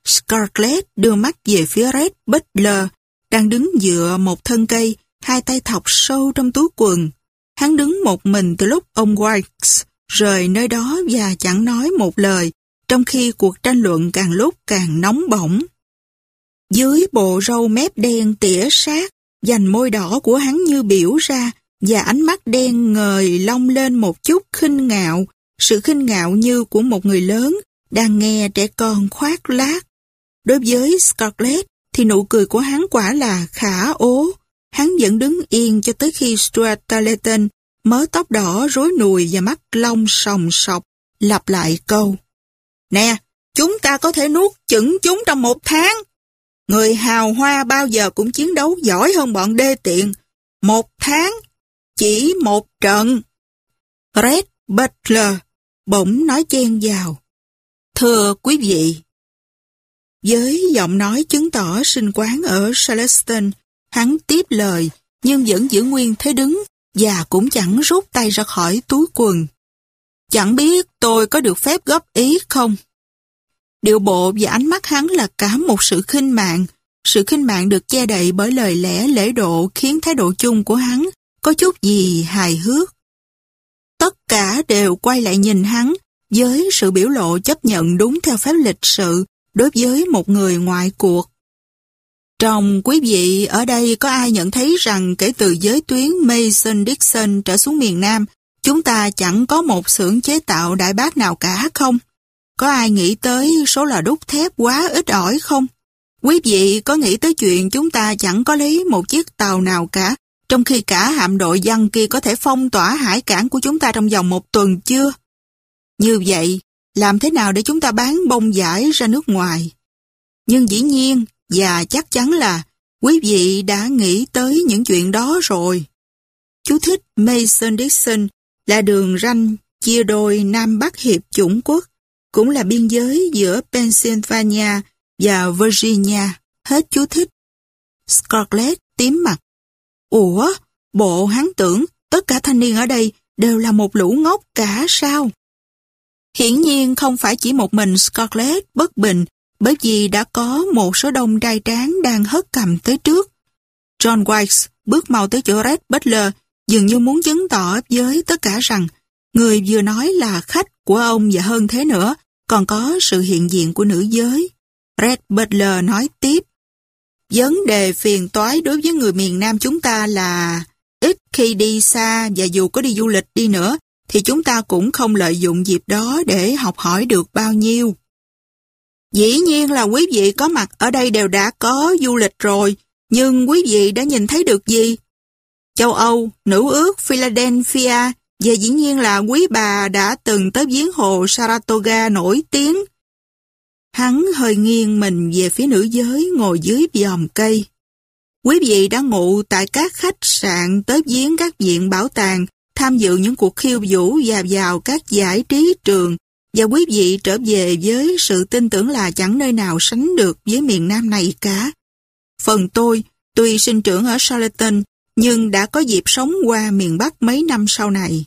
Scarlett đưa mắt về phía Red Butler, đang đứng dựa một thân cây, hai tay thọc sâu trong túi quần. Hắn đứng một mình từ lúc ông White rời nơi đó và chẳng nói một lời, trong khi cuộc tranh luận càng lúc càng nóng bỏng. Dưới bộ râu mép đen tỉa sát, vành môi đỏ của hắn như biểu ra, và ánh mắt đen ngời long lên một chút khinh ngạo, sự khinh ngạo như của một người lớn đang nghe trẻ con khoác lác. Đối với Scarlett thì nụ cười của hắn quả là khả ố. Hắn vẫn đứng yên cho tới khi Stuart Tarleton, mớ tóc đỏ rối nùi và mắt long sòng sọc, lặp lại câu: "Nè, chúng ta có thể nuốt chửng chúng trong 1 tháng. Người hào hoa bao giờ cũng chiến đấu giỏi hơn bọn đê tiện. 1 tháng, chỉ 1 trận." Red Butler bỗng nói chen vào: "Thưa quý vị." Với giọng nói chứng tỏ sinh quán ở Charleston, hắn tiếp lời nhưng vẫn giữ nguyên thế đứng và cũng chẳng rút tay ra khỏi túi quần. "Chẳng biết tôi có được phép góp ý không?" Điệu bộ và ánh mắt hắn là cả một sự khinh mạng. Sự khinh mạng được che đậy bởi lời lẽ lễ độ khiến thái độ chung của hắn có chút gì hài hước. Tất cả đều quay lại nhìn hắn với sự biểu lộ chấp nhận đúng theo phép lịch sự đối với một người ngoại cuộc. Trong quý vị ở đây có ai nhận thấy rằng kể từ giới tuyến Mason-Dixon trở xuống miền Nam, chúng ta chẳng có một xưởng chế tạo đại bác nào cả không? Có ai nghĩ tới số lò đúc thép quá ít ỏi không? Quý vị có nghĩ tới chuyện chúng ta chẳng có lấy một chiếc tàu nào cả, trong khi cả hạm đội Giăng kia có thể phong tỏa hải cảng của chúng ta trong vòng 1 tuần chưa? Như vậy, làm thế nào để chúng ta bán bông vải ra nước ngoài? Nhưng dĩ nhiên, và chắc chắn là quý vị đã nghĩ tới những chuyện đó rồi. Chú thích: Mason-Dixon là đường ranh chia đôi Nam Bắc Hiệp chủng quốc, cũng là biên giới giữa Pennsylvania và Virginia. Hết chú thích. Scarlett tím mặt. Ủa, bộ hắn tưởng tất cả thanh niên ở đây đều là một lũ ngốc cả sao? Hiển nhiên không phải chỉ một mình Scarlett bất bình, bởi vì đã có một số đông trai tráng đang hất cằm tới trước. John Wilkes bước mau tới chỗ Red Butler, dường như muốn chứng tỏ với tất cả rằng người vừa nói là khách của ông và hơn thế nữa, còn có sự hiện diện của nữ giới. Red Butler nói tiếp: "Vấn đề phiền toái đối với người miền Nam chúng ta là ít khi đi xa, và dù có đi du lịch đi nữa, thì chúng ta cũng không lợi dụng dịp đó để học hỏi được bao nhiêu. Dĩ nhiên là quý vị có mặt ở đây đều đã có du lịch rồi, nhưng quý vị đã nhìn thấy được gì? Châu Âu, nữ ước Philadelphia, và dĩ nhiên là quý bà đã từng tới giếng hồ Saratoga nổi tiếng." Hắn hơi nghiêng mình về phía nữ giới ngồi dưới vòm cây. "Quý vị đã ngụ tại các khách sạn, tới viếng các viện bảo tàng, tham dự những cuộc khiêu vũ và vào các giải trí trường, và quý vị trở về với sự tin tưởng là chẳng nơi nào sánh được với miền Nam này cả. Phần tôi, tuy sinh trưởng ở Charleston, nhưng đã có dịp sống qua miền Bắc mấy năm sau này."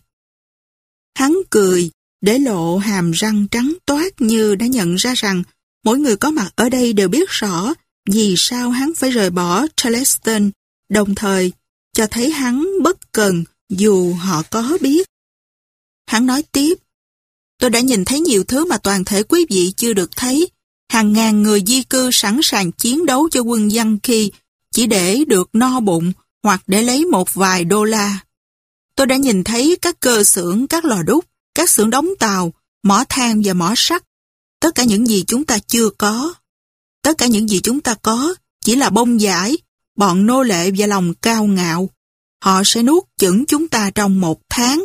Hắn cười, để lộ hàm răng trắng toát như đã nhận ra rằng mỗi người có mặt ở đây đều biết rõ vì sao hắn phải rời bỏ Charleston, đồng thời cho thấy hắn bất cần dù họ có biết. Hắn nói tiếp: "Tôi đã nhìn thấy nhiều thứ mà toàn thể quý vị chưa được thấy. Hàng ngàn người di cư sẵn sàng chiến đấu cho quân Yankee chỉ để được no bụng hoặc để lấy một vài đô la. Tôi đã nhìn thấy các cơ xưởng, các lò đúc, các xưởng đóng tàu, mỏ than và mỏ sắt. Tất cả những gì chúng ta chưa có. Tất cả những gì chúng ta có chỉ là bông vải, bọn nô lệ và lòng cao ngạo. Họ sẽ nuốt chửng chúng ta trong 1 tháng.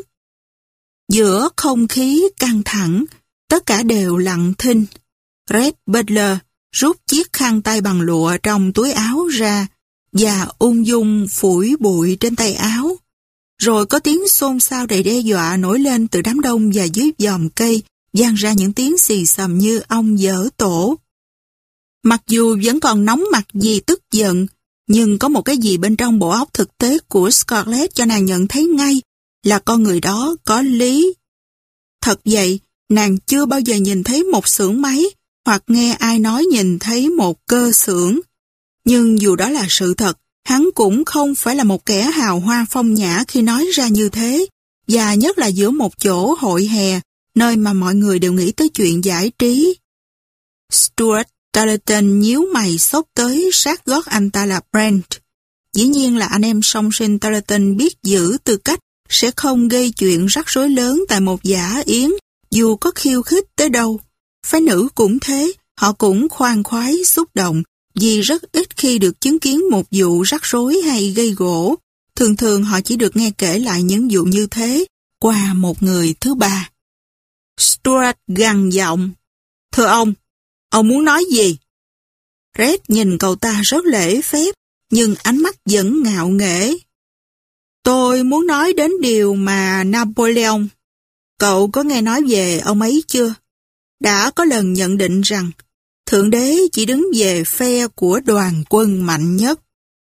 Giữa không khí căng thẳng, tất cả đều lặng thinh. Red Butler rút chiếc khăn tay bằng lụa trong túi áo ra và ung dung phủi bụi trên tay áo. Rồi có tiếng xôn xao đầy đe dọa nổi lên từ đám đông, và dưới vòm cây vang ra những tiếng xì xầm như ong dở tổ. Mặc dù vẫn còn nóng mặt vì tức giận, nhưng có một cái gì bên trong bộ óc thực tế của Scarlett cho nàng nhận thấy ngay là con người đó có lý. Thật vậy, nàng chưa bao giờ nhìn thấy một xưởng máy hoặc nghe ai nói nhìn thấy một cơ xưởng. Nhưng dù đó là sự thật, hắn cũng không phải là một kẻ hào hoa phong nhã khi nói ra như thế, và nhất là giữa một chỗ hội hè, nơi mà mọi người đều nghĩ tới chuyện giải trí. Stuart Tarleton nhíu mày xốc tới sát gót anh ta là Brent. Dĩ nhiên là anh em song sinh Tarleton biết giữ tư cách sẽ không gây chuyện rắc rối lớn tại một dã yến, dù có khiêu khích tới đâu. Phái nữ cũng thế, họ cũng khoan khoái xúc động, vì rất ít khi được chứng kiến một vụ rắc rối hay gây gổ. Thường thường họ chỉ được nghe kể lại những vụ như thế qua một người thứ ba. Stuart gằn giọng. Thưa ông muốn nói gì? Red nhìn cậu ta rất lễ phép, nhưng ánh mắt vẫn ngạo nghễ. Tôi muốn nói đến điều mà Napoleon. Cậu có nghe nói về ông ấy chưa? Đã có lần nhận định rằng Thượng đế chỉ đứng về phe của đoàn quân mạnh nhất.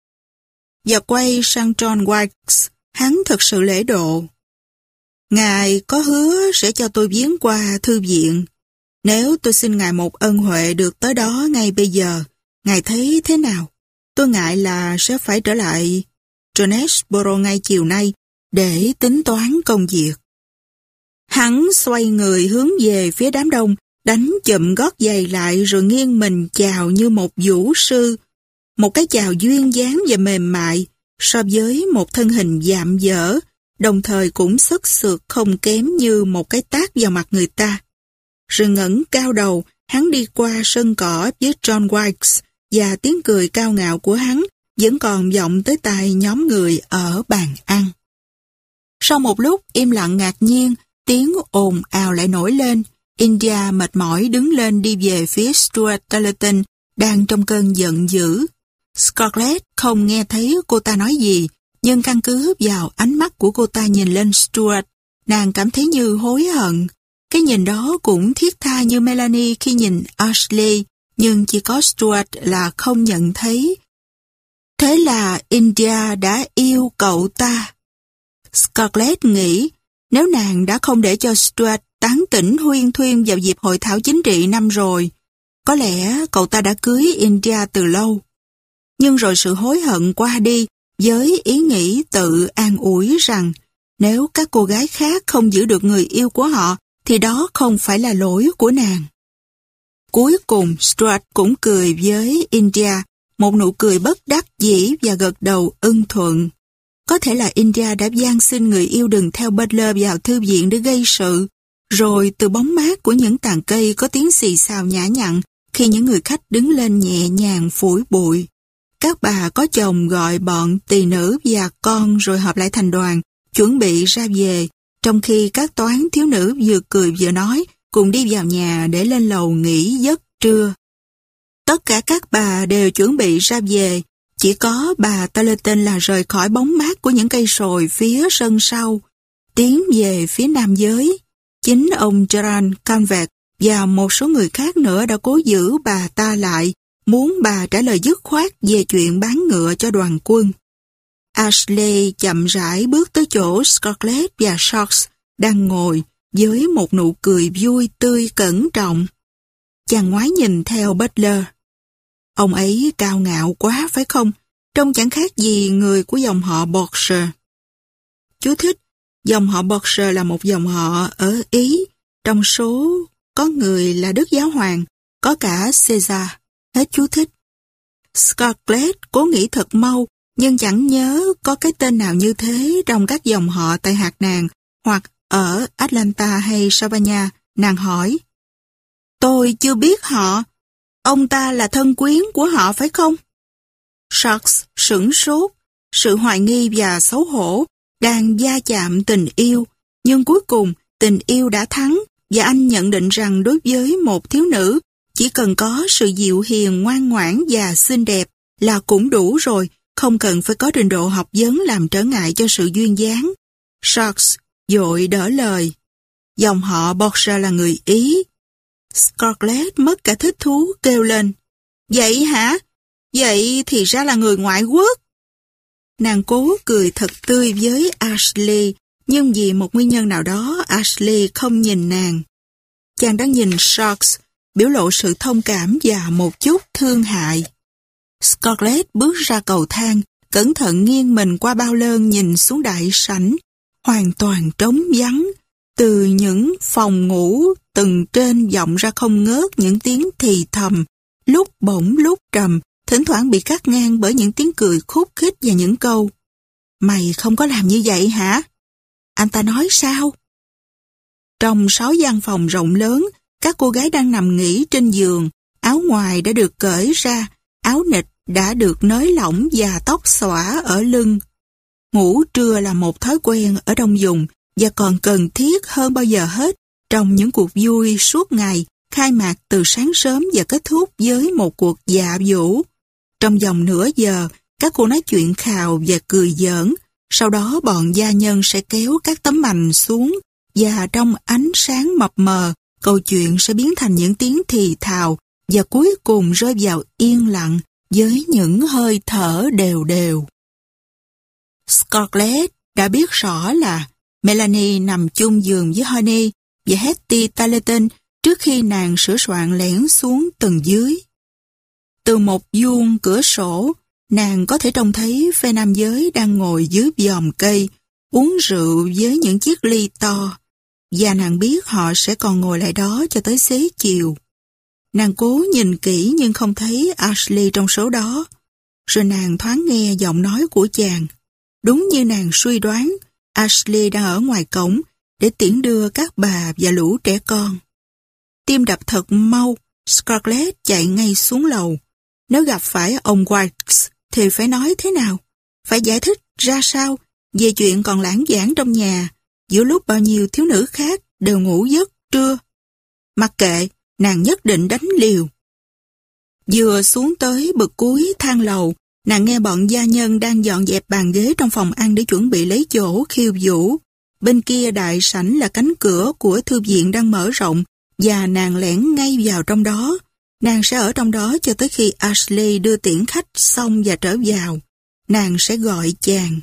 Và quay sang John Wilkes, hắn thật sự lễ độ. Ngài có hứa sẽ cho tôi viếng qua thư viện. Nếu tôi xin ngài một ân huệ được tới đó ngay bây giờ, ngài thấy thế nào? Tôi ngại là sẽ phải trở lại Jonesboro ngay chiều nay để tính toán công việc. Hắn xoay người hướng về phía đám đông, đánh chụm gót giày lại rồi nghiêng mình chào như một vũ sư. Một cái chào duyên dáng và mềm mại so với một thân hình dạm dở, đồng thời cũng sức sượt không kém như một cái tát vào mặt người ta. Rồi ngẩng cao đầu, hắn đi qua sân cỏ với John Wilkes và tiếng cười cao ngạo của hắn vẫn còn vọng tới tai nhóm người ở bàn ăn. Sau một lúc im lặng ngạc nhiên, tiếng ồn ào lại nổi lên. India mệt mỏi đứng lên đi về phía Stuart Tarleton đang trong cơn giận dữ. Scarlett không nghe thấy cô ta nói gì, nhưng căn cứ vào ánh mắt của cô ta nhìn lên Stuart, nàng cảm thấy như hối hận. Cái nhìn đó cũng thiết tha như Melanie khi nhìn Ashley, nhưng chỉ có Stuart là không nhận thấy. Thế là India đã yêu cậu ta. Scarlett nghĩ, nếu nàng đã không để cho Stuart tán tỉnh huyên thuyên vào dịp hội thảo chính trị năm rồi, có lẽ cậu ta đã cưới India từ lâu. Nhưng rồi sự hối hận qua đi với ý nghĩ tự an ủi rằng nếu các cô gái khác không giữ được người yêu của họ thì đó không phải là lỗi của nàng. Cuối cùng Stuart cũng cười với India, một nụ cười bất đắc dĩ và gật đầu ưng thuận. Có thể là India đã van xin người yêu đừng theo Butler vào thư viện để gây sự, rồi từ bóng mát của những tàn cây có tiếng xì xào nhã nhặn khi những người khách đứng lên nhẹ nhàng phủi bụi. Các bà có chồng gọi bọn tỳ nữ và con rồi họp lại thành đoàn, chuẩn bị ra về, trong khi các toán thiếu nữ vừa cười vừa nói, cùng đi vào nhà để lên lầu nghỉ giấc trưa. Tất cả các bà đều chuẩn bị ra về, chỉ có bà Tarleton là rời khỏi bóng mát của những cây sồi phía sân sau, tiến về phía nam giới. Chính ông Gerard Canvet và một số người khác nữa đã cố giữ bà ta lại, muốn bà trả lời dứt khoát về chuyện bán ngựa cho đoàn quân. Ashley chậm rãi bước tới chỗ Scarlett và Sharks đang ngồi với một nụ cười vui tươi cẩn trọng. Chàng ngoái nhìn theo Butler. Ông ấy cao ngạo quá phải không? Trông chẳng khác gì người của dòng họ Bourchier. Chú thích: dòng họ Bourchier là một dòng họ ở Ý. Trong số có người là Đức Giáo Hoàng, có cả Caesar. Hết chú thích. Scarlett cố nghĩ thật mau, nhưng chẳng nhớ có cái tên nào như thế trong các dòng họ tại hạt nàng, hoặc ở Atlanta hay Savannah. Nàng hỏi. Tôi chưa biết họ. Ông ta là thân quyến của họ phải không? Sharks sửng sốt, sự hoài nghi và xấu hổ đang va chạm tình yêu, nhưng cuối cùng tình yêu đã thắng và anh nhận định rằng đối với một thiếu nữ, chỉ cần có sự dịu hiền, ngoan ngoãn và xinh đẹp là cũng đủ rồi, không cần phải có trình độ học vấn làm trở ngại cho sự duyên dáng. Sharks vội đỡ lời. Dòng họ Bourchier là người Ý. Scarlett mất cả thích thú kêu lên. Vậy hả? Vậy thì ra là người ngoại quốc. Nàng cố cười thật tươi với Ashley, nhưng vì một nguyên nhân nào đó Ashley không nhìn nàng. Chàng đang nhìn Sharks biểu lộ sự thông cảm và một chút thương hại. Scarlett bước ra cầu thang, cẩn thận nghiêng mình qua bao lơn nhìn xuống đại sảnh, hoàn toàn trống vắng. Từ những phòng ngủ tầng trên vọng ra không ngớt những tiếng thì thầm, lúc bổng lúc trầm, thỉnh thoảng bị cắt ngang bởi những tiếng cười khúc khích và những câu: "Mày không có làm như vậy hả?" Anh ta nói sao? Trong 6 gian phòng rộng lớn, các cô gái đang nằm nghỉ trên giường, áo ngoài đã được cởi ra, áo nịt đã được nới lỏng và tóc xõa ở lưng. Ngủ trưa là một thói quen ở Đông Dùng và còn cần thiết hơn bao giờ hết trong những cuộc vui suốt ngày, khai mạc từ sáng sớm và kết thúc với một cuộc dạ dỗ. Trong vòng nửa giờ, các cô nói chuyện khào và cười giỡn, sau đó bọn gia nhân sẽ kéo các tấm mành xuống và trong ánh sáng mập mờ, câu chuyện sẽ biến thành những tiếng thì thào và cuối cùng rơi vào yên lặng với những hơi thở đều đều. Scarlett đã biết rõ là Melanie nằm chung giường với Honey và Hetty Tarleton trước khi nàng sửa soạn lẻn xuống tầng dưới. Từ một vuông cửa sổ, nàng có thể trông thấy phe nam giới đang ngồi dưới vòm cây, uống rượu với những chiếc ly to, và nàng biết họ sẽ còn ngồi lại đó cho tới xế chiều. Nàng cố nhìn kỹ nhưng không thấy Ashley trong số đó, rồi nàng thoáng nghe giọng nói của chàng. Đúng như nàng suy đoán, Ashley đang ở ngoài cổng để tiễn đưa các bà và lũ trẻ con. Tim đập thật mau, Scarlett chạy ngay xuống lầu. Nếu gặp phải ông Wilkes thì phải nói thế nào? Phải giải thích ra sao về chuyện còn lãng vãng trong nhà giữa lúc bao nhiêu thiếu nữ khác đều ngủ giấc trưa? Mặc kệ, nàng nhất định đánh liều. Vừa xuống tới bậc cuối thang lầu, nàng nghe bọn gia nhân đang dọn dẹp bàn ghế trong phòng ăn để chuẩn bị lấy chỗ khiêu vũ. Bên kia đại sảnh là cánh cửa của thư viện đang mở rộng và nàng lẻn ngay vào trong đó. Nàng sẽ ở trong đó cho tới khi Ashley đưa tiễn khách xong và trở vào. Nàng sẽ gọi chàng.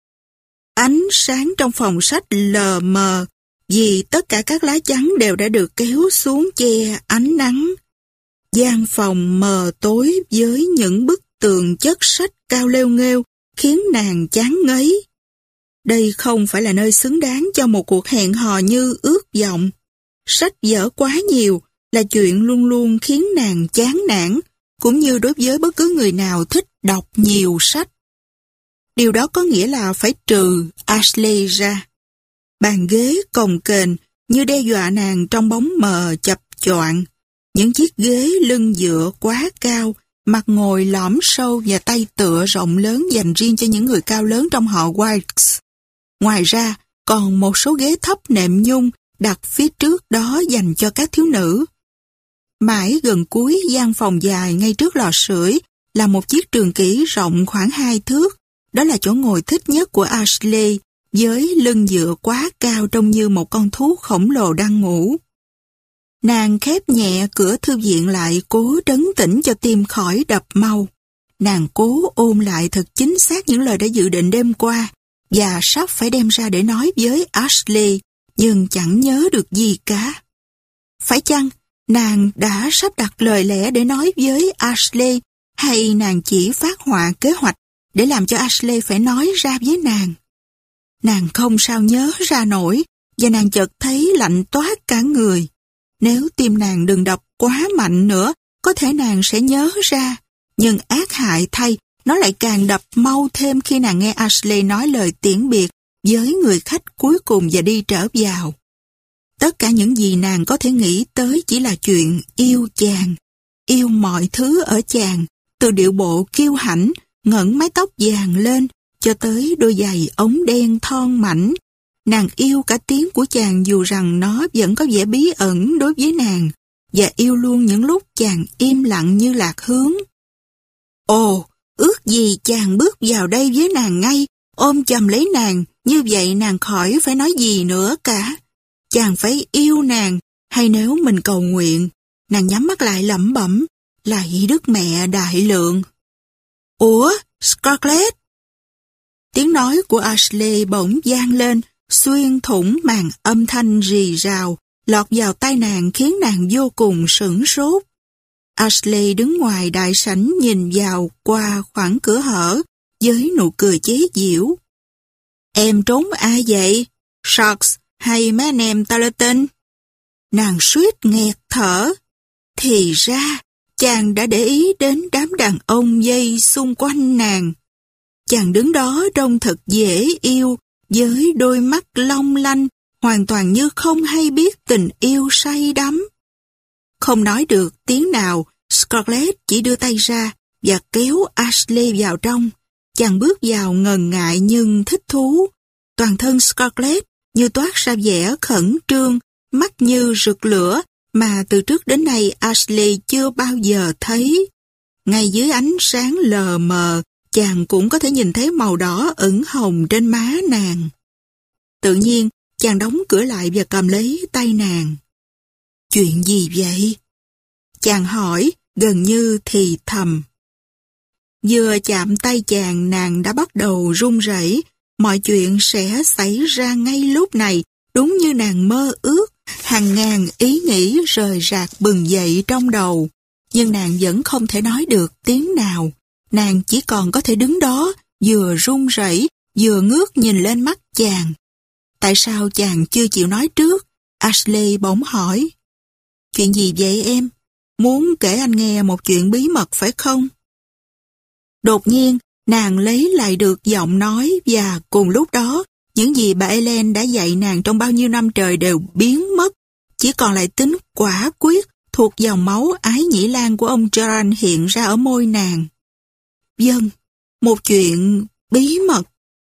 Ánh sáng trong phòng sách lờ mờ vì tất cả các lá chắn đều đã được kéo xuống che ánh nắng. Gian phòng mờ tối với những bức tường chất sách cao lêu nghêu khiến nàng chán ngấy. Đây không phải là nơi xứng đáng cho một cuộc hẹn hò như ước vọng. Sách vở quá nhiều là chuyện luôn luôn khiến nàng chán nản, cũng như đối với bất cứ người nào thích đọc nhiều sách. Điều đó có nghĩa là phải trừ Ashley ra. Bàn ghế cồng kềnh như đe dọa nàng trong bóng mờ chập choạng. Những chiếc ghế lưng dựa quá cao, mặt ngồi lõm sâu và tay tựa rộng lớn dành riêng cho những người cao lớn trong họ Wilkes. Ngoài ra, còn một số ghế thấp nệm nhung đặt phía trước đó dành cho các thiếu nữ. Mãi gần cuối gian phòng dài ngay trước lò sưởi là một chiếc trường kỷ rộng khoảng 2 thước. Đó là chỗ ngồi thích nhất của Ashley, với lưng dựa quá cao trông như một con thú khổng lồ đang ngủ. Nàng khép nhẹ cửa thư viện lại, cố trấn tĩnh cho tim khỏi đập mau. Nàng cố ôn lại thật chính xác những lời đã dự định đêm qua và sắp phải đem ra để nói với Ashley, nhưng chẳng nhớ được gì cả. Phải chăng nàng đã sắp đặt lời lẽ để nói với Ashley, hay nàng chỉ phát họa kế hoạch để làm cho Ashley phải nói ra với nàng? Nàng không sao nhớ ra nổi và nàng chợt thấy lạnh toát cả người. Nếu tim nàng đừng đập quá mạnh nữa, có thể nàng sẽ nhớ ra. Nhưng ác hại thay, nó lại càng đập mau thêm khi nàng nghe Ashley nói lời tiễn biệt với người khách cuối cùng và đi trở vào. Tất cả những gì nàng có thể nghĩ tới chỉ là chuyện yêu chàng, yêu mọi thứ ở chàng, từ điệu bộ kiêu hãnh, ngẩng mái tóc vàng lên, cho tới đôi giày ống đen thon mảnh. Nàng yêu cả tiếng của chàng dù rằng nó vẫn có vẻ bí ẩn đối với nàng, và yêu luôn những lúc chàng im lặng như lạc hướng. Ồ, ước gì chàng bước vào đây với nàng ngay, ôm chầm lấy nàng, như vậy nàng khỏi phải nói gì nữa cả. Chàng phải yêu nàng, hay nếu mình cầu nguyện, nàng nhắm mắt lại lẩm bẩm, lạy Đức Mẹ Đại Lượng. Ủa, Scarlett? Tiếng nói của Ashley bỗng vang lên, xuyên thủng màn âm thanh rì rào lọt vào tai nàng khiến nàng vô cùng sửng sốt. Ashley đứng ngoài đại sảnh nhìn vào qua khoảng cửa hở với nụ cười chế giễu. Em trốn ai vậy? Sharks hay mấy anh em Tarleton? Nàng suýt nghẹt thở. Thì ra, chàng đã để ý đến đám đàn ông dây xung quanh nàng. Chàng đứng đó trông thật dễ yêu, với đôi mắt long lanh, hoàn toàn như không hay biết tình yêu say đắm. Không nói được tiếng nào, Scarlett chỉ đưa tay ra và kéo Ashley vào trong. Chàng bước vào ngần ngại nhưng thích thú. Toàn thân Scarlett như toát ra vẻ khẩn trương, mắt như rực lửa mà từ trước đến nay Ashley chưa bao giờ thấy. Ngay dưới ánh sáng lờ mờ, chàng cũng có thể nhìn thấy màu đỏ ửng hồng trên má nàng. Tự nhiên, chàng đóng cửa lại và cầm lấy tay nàng. Chuyện gì vậy? Chàng hỏi, gần như thì thầm. Vừa chạm tay chàng, nàng đã bắt đầu run rẩy. Mọi chuyện sẽ xảy ra ngay lúc này, đúng như nàng mơ ước. Hàng ngàn ý nghĩ rời rạc bừng dậy trong đầu. Nhưng nàng vẫn không thể nói được tiếng nào. Nàng chỉ còn có thể đứng đó, vừa run rẩy, vừa ngước nhìn lên mắt chàng. Tại sao chàng chưa chịu nói trước? Ashley bỗng hỏi. Chuyện gì vậy em? Muốn kể anh nghe một chuyện bí mật phải không? Đột nhiên, nàng lấy lại được giọng nói và cùng lúc đó, những gì bà Ellen đã dạy nàng trong bao nhiêu năm trời đều biến mất. Chỉ còn lại tính quả quyết thuộc dòng máu ái nhĩ lan của ông Gerard hiện ra ở môi nàng. Vâng, một chuyện bí mật.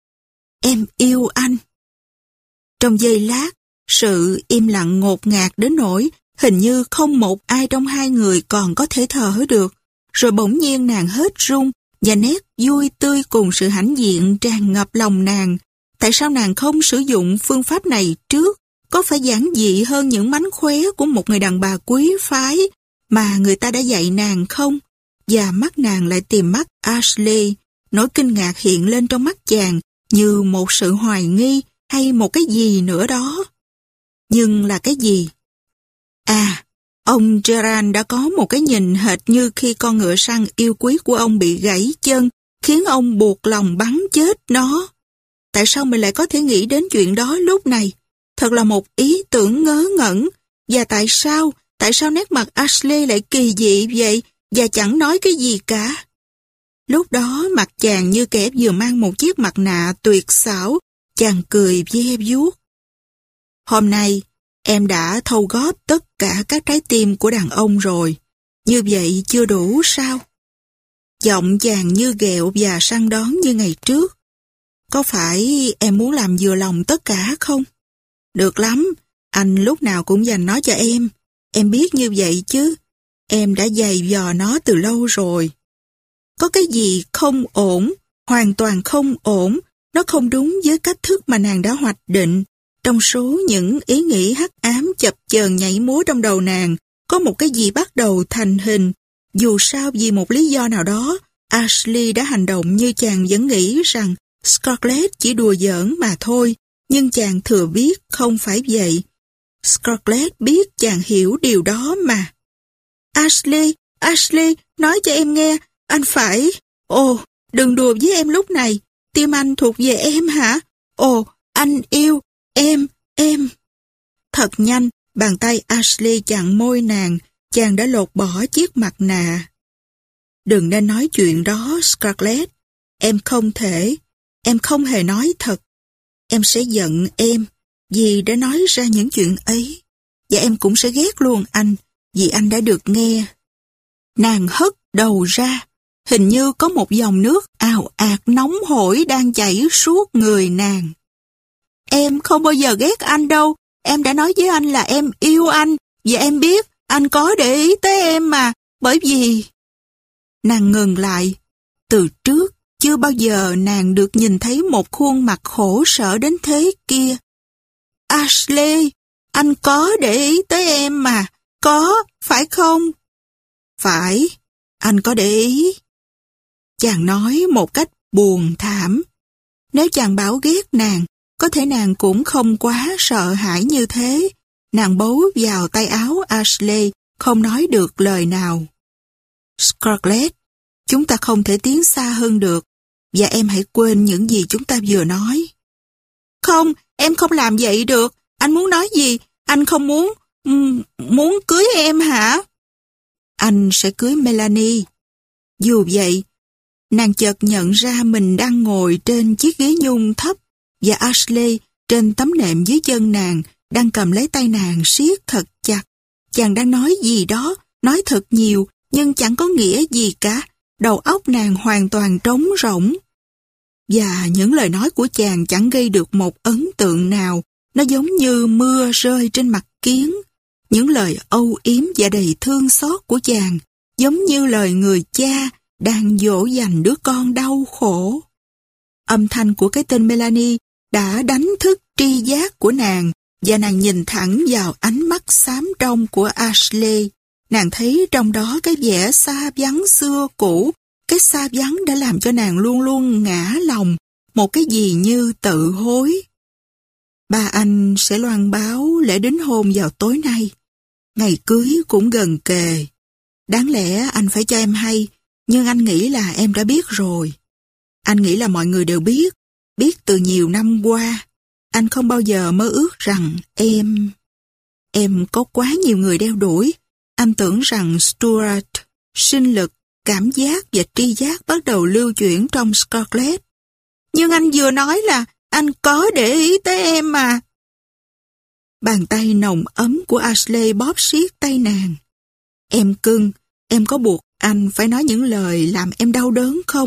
Em yêu anh. Trong giây lát, sự im lặng ngột ngạt đến nỗi hình như không một ai trong hai người còn có thể thở được. Rồi bỗng nhiên nàng hết run và nét vui tươi cùng sự hãnh diện tràn ngập lòng nàng. Tại sao nàng không sử dụng phương pháp này trước? Có phải giản dị hơn những mánh khóe của một người đàn bà quý phái mà người ta đã dạy nàng không? Và mắt nàng lại tìm mắt Ashley. Nỗi kinh ngạc hiện lên trong mắt chàng như một sự hoài nghi hay một cái gì nữa đó. Nhưng là cái gì? À, ông Gerard đã có một cái nhìn hệt như khi con ngựa săn yêu quý của ông bị gãy chân, khiến ông buộc lòng bắn chết nó. Tại sao mình lại có thể nghĩ đến chuyện đó lúc này? Thật là một ý tưởng ngớ ngẩn. Và tại sao nét mặt Ashley lại kỳ dị vậy và chẳng nói cái gì cả? Lúc đó mặt chàng như kẻ vừa mang một chiếc mặt nạ tuyệt xảo, chàng cười ve vuốt. Hôm nay, em đã thâu góp tất cả các trái tim của đàn ông rồi. Như vậy chưa đủ sao? Giọng chàng như ghẹo và săn đón như ngày trước. Có phải em muốn làm vừa lòng tất cả không? Được lắm, anh lúc nào cũng dành nó cho em. Em biết như vậy chứ. Em đã giày vò nó từ lâu rồi. Có cái gì không ổn, hoàn toàn không ổn. Nó không đúng với cách thức mà nàng đã hoạch định. Trong số những ý nghĩ hắc ám chập chờn nhảy múa trong đầu nàng, có một cái gì bắt đầu thành hình. Dù sao vì một lý do nào đó, Ashley đã hành động như chàng vẫn nghĩ rằng Scarlett chỉ đùa giỡn mà thôi, nhưng chàng thừa biết không phải vậy. Scarlett biết chàng hiểu điều đó mà. Ashley, nói cho em nghe, anh phải... Ồ, đừng đùa với em lúc này, tim anh thuộc về em hả? Ồ, anh yêu, em. Thật nhanh, bàn tay Ashley chặn môi nàng, chàng đã lột bỏ chiếc mặt nạ. Đừng nên nói chuyện đó, Scarlett. Em không hề nói thật. Em sẽ giận em vì đã nói ra những chuyện ấy. Và em cũng sẽ ghét luôn anh vì anh đã được nghe. Nàng hất đầu ra. Hình như có một dòng nước ào ạt nóng hổi đang chảy suốt người nàng. Em không bao giờ ghét anh đâu. Em đã nói với anh là em yêu anh. Và em biết anh có để ý tới em mà. Bởi vì... Nàng ngừng lại. Từ trước, chưa bao giờ nàng được nhìn thấy một khuôn mặt khổ sở đến thế kia. Ashley, anh có để ý tới em mà. Có, phải không? Phải, anh có để ý. Chàng nói một cách buồn thảm. Nếu chàng bảo ghét nàng, có thể nàng cũng không quá sợ hãi như thế. Nàng bấu vào tay áo Ashley, không nói được lời nào. Scarlett, chúng ta không thể tiến xa hơn được, và em hãy quên những gì chúng ta vừa nói. Không, em không làm vậy được. Anh muốn nói gì? Anh không muốn cưới em hả? Anh sẽ cưới Melanie. Dù vậy, nàng chợt nhận ra mình đang ngồi trên chiếc ghế nhung thấp và Ashley trên tấm nệm dưới chân nàng đang cầm lấy tay nàng siết thật chặt. Chàng đang nói gì đó, nói thật nhiều, nhưng chẳng có nghĩa gì cả. Đầu óc nàng hoàn toàn trống rỗng. Và những lời nói của chàng chẳng gây được một ấn tượng nào. Nó giống như mưa rơi trên mặt kiến. Những lời âu yếm và đầy thương xót của chàng giống như lời người cha đang dỗ dành đứa con đau khổ. Âm thanh của cái tên Melanie đã đánh thức tri giác của nàng và nàng nhìn thẳng vào ánh mắt xám trong của Ashley. Nàng thấy trong đó cái vẻ xa vắng xưa cũ. Cái xa vắng đã làm cho nàng luôn luôn ngã lòng, một cái gì như tự hối. Ba anh sẽ loan báo lễ đính hôn vào tối nay. Ngày cưới cũng gần kề. Đáng lẽ anh phải cho em hay, nhưng anh nghĩ là em đã biết rồi. Anh nghĩ là mọi người đều biết từ nhiều năm qua. Anh không bao giờ mơ ước rằng em có quá nhiều người đeo đuổi. Anh tưởng rằng Stuart, sinh lực, cảm giác và tri giác bắt đầu lưu chuyển trong Scarlett. Nhưng anh vừa nói là anh có để ý tới em mà. Bàn tay nồng ấm của Ashley bóp siết tay nàng. Em cưng, em có buộc anh phải nói những lời làm em đau đớn không?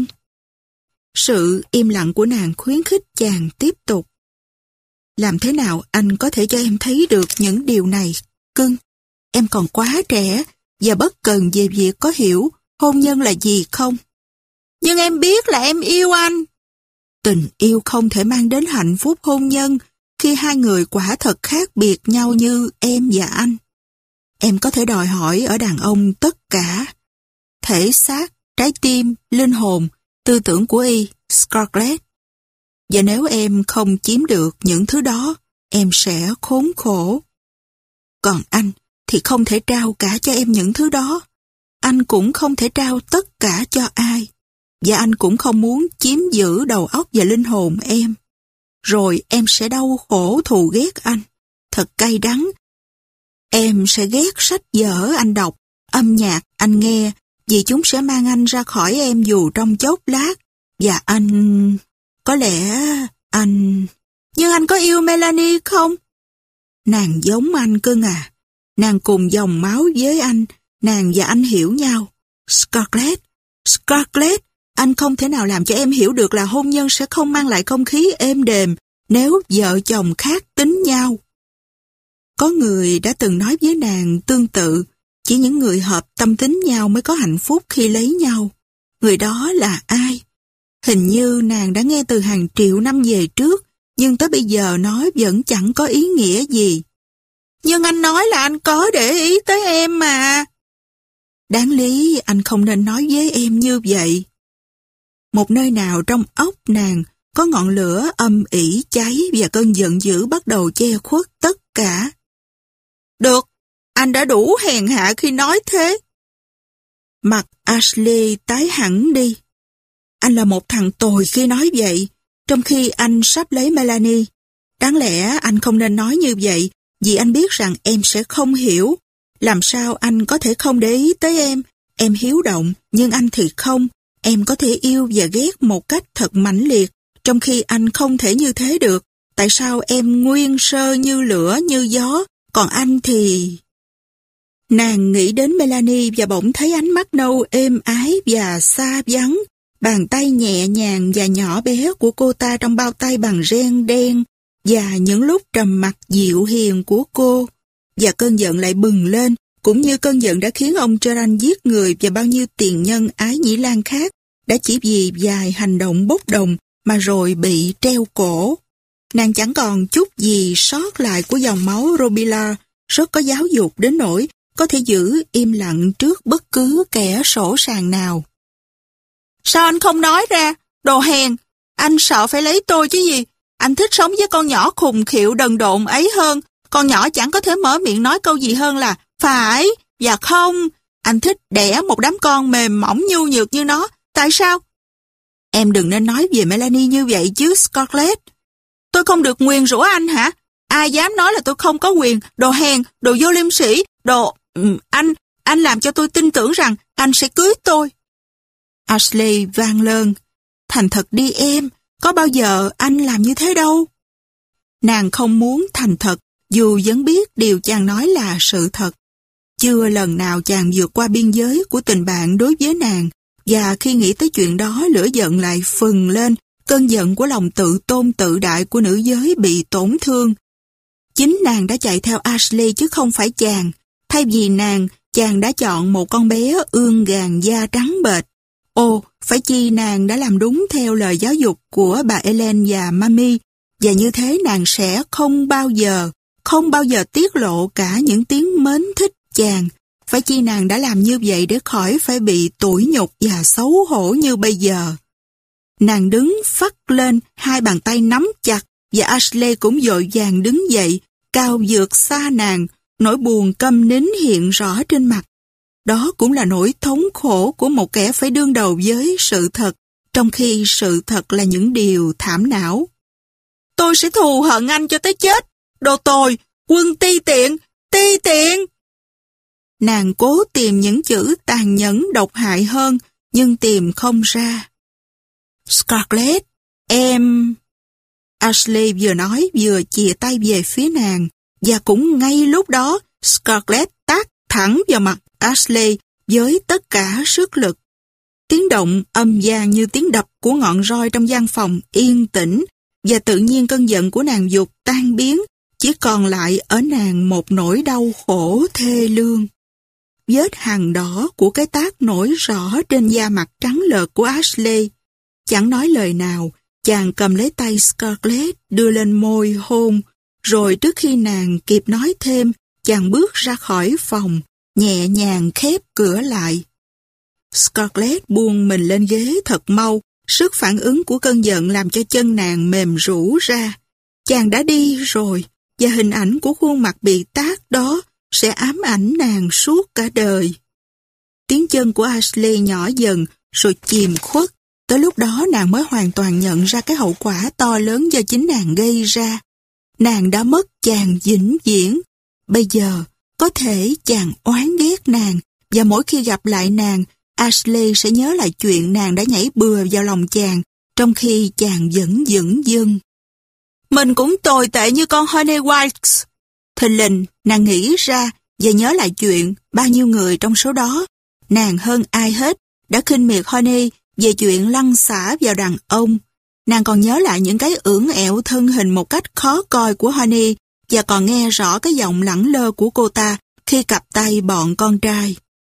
Sự im lặng của nàng khuyến khích chàng tiếp tục. Làm thế nào anh có thể cho em thấy được những điều này, cưng? Em còn quá trẻ và bất cần về việc có hiểu hôn nhân là gì không? Nhưng em biết là em yêu anh. Tình yêu không thể mang đến hạnh phúc hôn nhân khi hai người quả thật khác biệt nhau như em và anh. Em có thể đòi hỏi ở đàn ông tất cả. Thể xác, trái tim, linh hồn, tư tưởng của y, Scarlett. Và nếu em không chiếm được những thứ đó, em sẽ khốn khổ. Còn anh thì không thể trao cả cho em những thứ đó. Anh cũng không thể trao tất cả cho ai. Và anh cũng không muốn chiếm giữ đầu óc và linh hồn em. Rồi em sẽ đau khổ thù ghét anh. Thật cay đắng. Em sẽ ghét sách vở anh đọc, âm nhạc anh nghe, vì chúng sẽ mang anh ra khỏi em dù trong chốc lát. Và anh... có lẽ anh... Nhưng anh có yêu Melanie không? Nàng giống anh cưng à. Nàng cùng dòng máu với anh. Nàng và anh hiểu nhau. Scarlett, anh không thể nào làm cho em hiểu được là hôn nhân sẽ không mang lại không khí êm đềm nếu vợ chồng khác tính nhau. Có người đã từng nói với nàng tương tự, chỉ những người hợp tâm tính nhau mới có hạnh phúc khi lấy nhau. Người đó là ai? Hình như nàng đã nghe từ hàng triệu năm về trước, nhưng tới bây giờ nói vẫn chẳng có ý nghĩa gì. Nhưng anh nói là anh có để ý tới em mà. Đáng lý anh không nên nói với em như vậy. Một nơi nào trong óc nàng có ngọn lửa âm ỉ cháy và cơn giận dữ bắt đầu che khuất tất cả. Được, anh đã đủ hèn hạ khi nói thế. Mặt Ashley tái hẳn đi. Anh là một thằng tồi khi nói vậy, trong khi anh sắp lấy Melanie. Đáng lẽ anh không nên nói như vậy, vì anh biết rằng em sẽ không hiểu. Làm sao anh có thể không để ý tới em? Em hiếu động, nhưng anh thì không. Em có thể yêu và ghét một cách thật mãnh liệt, trong khi anh không thể như thế được. Tại sao em nguyên sơ như lửa, như gió, còn anh thì... Nàng nghĩ đến Melanie và bỗng thấy ánh mắt nâu êm ái và xa vắng. Bàn tay nhẹ nhàng và nhỏ bé của cô ta trong bao tay bằng ren đen và những lúc trầm mặc dịu hiền của cô. Và cơn giận lại bừng lên, cũng như cơn giận đã khiến ông Gerard giết người và bao nhiêu tiền nhân ái nhĩ lan khác đã chỉ vì vài hành động bốc đồng mà rồi bị treo cổ. Nàng chẳng còn chút gì sót lại của dòng máu Robillard, rất có giáo dục đến nỗi có thể giữ im lặng trước bất cứ kẻ sỗ sàng nào. Sao anh không nói ra? Đồ hèn! Anh sợ phải lấy tôi chứ gì? Anh thích sống với con nhỏ khùng khịu đần độn ấy hơn, Con nhỏ chẳng có thể mở miệng nói câu gì hơn là phải và không. Anh thích đẻ một đám con mềm mỏng nhu nhược như nó. Tại sao? Em đừng nên nói về Melanie như vậy chứ, Scarlett. Tôi không được nguyền rủa anh hả? Ai dám nói là tôi không có quyền? Đồ hèn, đồ vô liêm sỉ, đồ... Anh làm cho tôi tin tưởng rằng anh sẽ cưới tôi. Ashley vang lên. Thành thật đi em, có bao giờ anh làm như thế đâu. Nàng không muốn thành thật, dù vẫn biết điều chàng nói là sự thật. Chưa lần nào chàng vượt qua biên giới của tình bạn đối với nàng, và khi nghĩ tới chuyện đó lửa giận lại phừng lên, cơn giận của lòng tự tôn tự đại của nữ giới bị tổn thương. Chính nàng đã chạy theo Ashley chứ không phải chàng. Thay vì nàng, chàng đã chọn một con bé ương gàn da trắng bệch. Ồ, phải chi nàng đã làm đúng theo lời giáo dục của bà Ellen và Mami, và như thế nàng sẽ không bao giờ tiết lộ cả những tiếng mến thích chàng. Phải chi nàng đã làm như vậy để khỏi phải bị tủi nhục và xấu hổ như bây giờ. Nàng đứng phắt lên, hai bàn tay nắm chặt, và Ashley cũng vội vàng đứng dậy, cao vượt xa nàng, nỗi buồn câm nín hiện rõ trên mặt. Đó cũng là nỗi thống khổ của một kẻ phải đương đầu với sự thật, trong khi sự thật là những điều thảm não. Tôi sẽ thù hận anh cho tới chết. Đồ tồi, quân ti tiện, ti tiện. Nàng cố tìm những chữ tàn nhẫn độc hại hơn, nhưng tìm không ra. Scarlett, em... Ashley vừa nói vừa chìa tay về phía nàng, và cũng ngay lúc đó, Scarlett tát thẳng vào mặt Ashley với tất cả sức lực. Tiếng động âm vang như tiếng đập của ngọn roi trong gian phòng yên tĩnh, và tự nhiên cơn giận của nàng vụt tan biến, chỉ còn lại ở nàng một nỗi đau khổ thê lương. Vết hằn đỏ của cái tát nổi rõ trên da mặt trắng lợt của Ashley. Chẳng nói lời nào, chàng cầm lấy tay Scarlett đưa lên môi hôn, rồi trước khi nàng kịp nói thêm, chàng bước ra khỏi phòng, nhẹ nhàng khép cửa lại. Scarlett buông mình lên ghế thật mau, sức phản ứng của cơn giận làm cho chân nàng mềm rũ ra. Chàng đã đi rồi, và hình ảnh của khuôn mặt bị tát đó sẽ ám ảnh nàng suốt cả đời. Tiếng chân của Ashley nhỏ dần, rồi chìm khuất. Tới lúc đó nàng mới hoàn toàn nhận ra cái hậu quả to lớn do chính nàng gây ra. Nàng đã mất chàng vĩnh viễn. Bây giờ, có thể chàng oán ghét nàng, và mỗi khi gặp lại nàng, Ashley sẽ nhớ lại chuyện nàng đã nhảy bừa vào lòng chàng, trong khi chàng vẫn dửng dưng. Mình cũng tồi tệ như con Honey White. Thình lình, nàng nghĩ ra và nhớ lại chuyện bao nhiêu người trong số đó. Nàng hơn ai hết đã khinh miệt Honey về chuyện lăn xả vào đàn ông. Nàng còn nhớ lại những cái ưỡn ẹo thân hình một cách khó coi của Honey, và còn nghe rõ cái giọng lẳng lơ của cô ta khi cặp tay bọn con trai.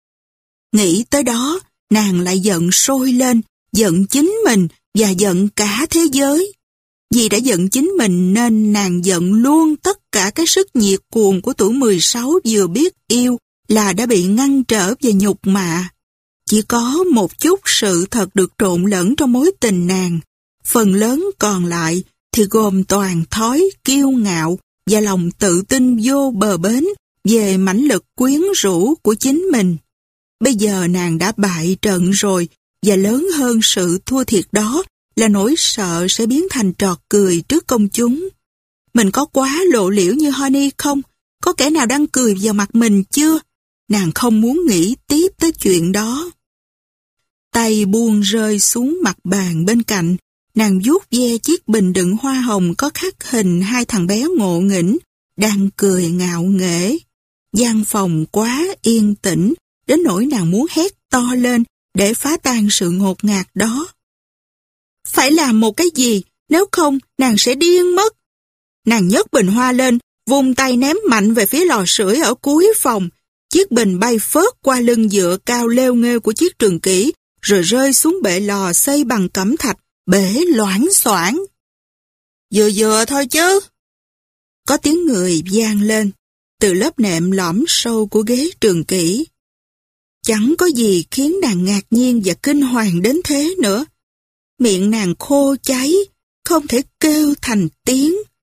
Nghĩ tới đó, nàng lại giận sôi lên, giận chính mình và giận cả thế giới. Vì đã giận chính mình nên nàng giận luôn tất cả cái sức nhiệt cuồng của tuổi 16 vừa biết yêu là đã bị ngăn trở và nhục mạ. Chỉ có một chút sự thật được trộn lẫn trong mối tình nàng. Phần lớn còn lại thì gồm toàn thói kiêu ngạo và lòng tự tin vô bờ bến về mãnh lực quyến rũ của chính mình. Bây giờ nàng đã bại trận rồi, và lớn hơn sự thua thiệt đó là nỗi sợ sẽ biến thành trò cười trước công chúng. Mình có quá lộ liễu như Honey không? Có kẻ nào đang cười vào mặt mình chưa? Nàng không muốn nghĩ tiếp tới chuyện đó. Tay buông rơi xuống mặt bàn bên cạnh, nàng vuốt ve chiếc bình đựng hoa hồng có khắc hình hai thằng bé ngộ nghĩnh, đang cười ngạo nghễ. Gian phòng quá yên tĩnh, đến nỗi nàng muốn hét to lên để phá tan sự ngột ngạt đó. Phải làm một cái gì, nếu không nàng sẽ điên mất. Nàng nhấc bình hoa lên, vung tay ném mạnh về phía lò sưởi ở cuối phòng. Chiếc bình bay phớt qua lưng dựa cao lêu nghêu của chiếc trường kỷ, rồi rơi xuống bệ lò xây bằng cẩm thạch, bể loảng xoảng. Vừa vừa thôi chứ. Có tiếng người vang lên, từ lớp nệm lõm sâu của ghế trường kỷ. Chẳng có gì khiến nàng ngạc nhiên và kinh hoàng đến thế nữa. Miệng nàng khô cháy, không thể kêu thành tiếng.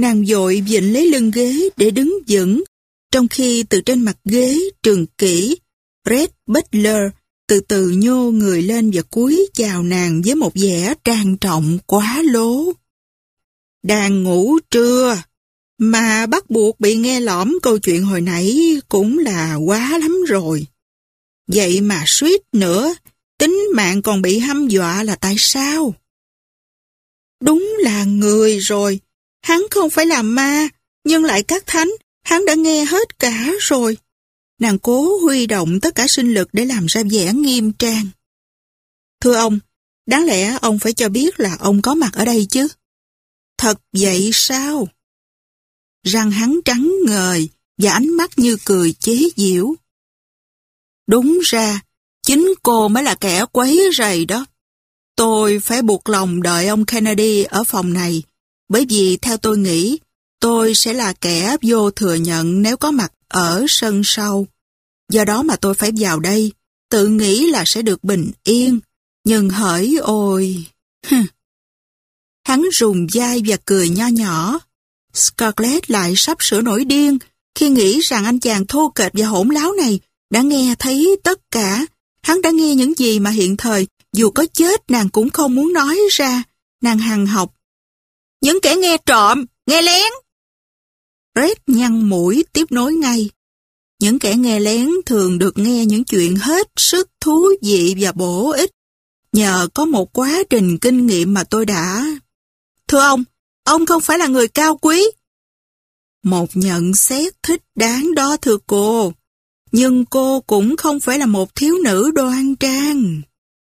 Nàng vội vịn lấy lưng ghế để đứng vững, trong khi từ trên mặt ghế trường kỷ, Red Butler từ từ nhô người lên và cúi chào nàng với một vẻ trang trọng quá lố. Đang ngủ trưa, mà bắt buộc bị nghe lỏm câu chuyện hồi nãy cũng là quá lắm rồi. Vậy mà suýt nữa, tính mạng còn bị hăm dọa là tại sao? Đúng là người rồi, hắn không phải là ma, nhưng lại các thánh, hắn đã nghe hết cả rồi. Nàng cố huy động tất cả sinh lực để làm ra vẻ nghiêm trang. Thưa ông, đáng lẽ ông phải cho biết là ông có mặt ở đây chứ. Thật vậy sao? Răng hắn trắng ngời và ánh mắt như cười chế giễu. Đúng ra, chính cô mới là kẻ quấy rầy đó. Tôi phải buộc lòng đợi ông Kennedy ở phòng này, bởi vì theo tôi nghĩ, tôi sẽ là kẻ vô thừa nhận nếu có mặt ở sân sau. Do đó mà tôi phải vào đây, tự nghĩ là sẽ được bình yên. Nhưng hỡi ôi... Hắn rùng vai và cười nho nhỏ. Scarlett lại sắp sửa nổi điên khi nghĩ rằng anh chàng thô kệch và hỗn láo này đã nghe thấy tất cả. Hắn đã nghe những gì mà hiện thời dù có chết nàng cũng không muốn nói ra. Nàng hằn học. Những kẻ nghe trộm, nghe lén. Red nhăn mũi tiếp nối ngay. Những kẻ nghe lén thường được nghe những chuyện hết sức thú vị và bổ ích. Nhờ có một quá trình kinh nghiệm mà tôi đã... Thưa ông không phải là người cao quý. Một nhận xét thích đáng đó thưa cô. Nhưng cô cũng không phải là một thiếu nữ đoan trang.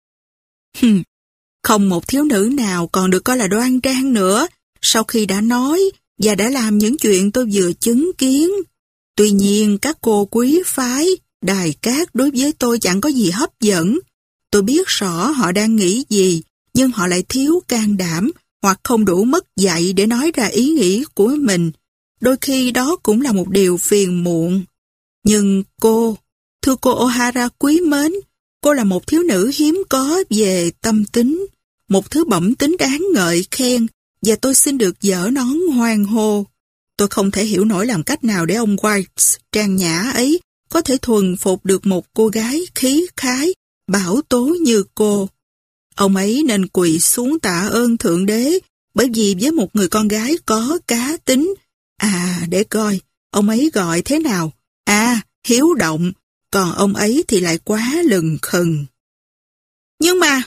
Không một thiếu nữ nào còn được coi là đoan trang nữa sau khi đã nói và đã làm những chuyện tôi vừa chứng kiến. Tuy nhiên các cô quý phái, đài cát đối với tôi chẳng có gì hấp dẫn. Tôi biết rõ họ đang nghĩ gì, nhưng họ lại thiếu can đảm hoặc không đủ mất dạy để nói ra ý nghĩ của mình. Đôi khi đó cũng là một điều phiền muộn. Nhưng cô, thưa cô O'Hara quý mến, cô là một thiếu nữ hiếm có về tâm tính, một thứ bẩm tính đáng ngợi khen, và tôi xin được dỡ nón hoan hô. Tôi không thể hiểu nổi làm cách nào để ông White trang nhã ấy có thể thuần phục được một cô gái khí khái, bảo tố như cô. Ông ấy nên quỳ xuống tạ ơn Thượng Đế, bởi vì với một người con gái có cá tính, để coi, ông ấy gọi thế nào? Hiếu động, còn ông ấy thì lại quá lừng khừng. Nhưng mà,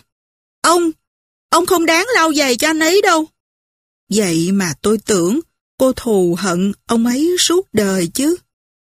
ông không đáng lau giày cho anh ấy đâu. Vậy mà tôi tưởng cô thù hận ông ấy suốt đời chứ.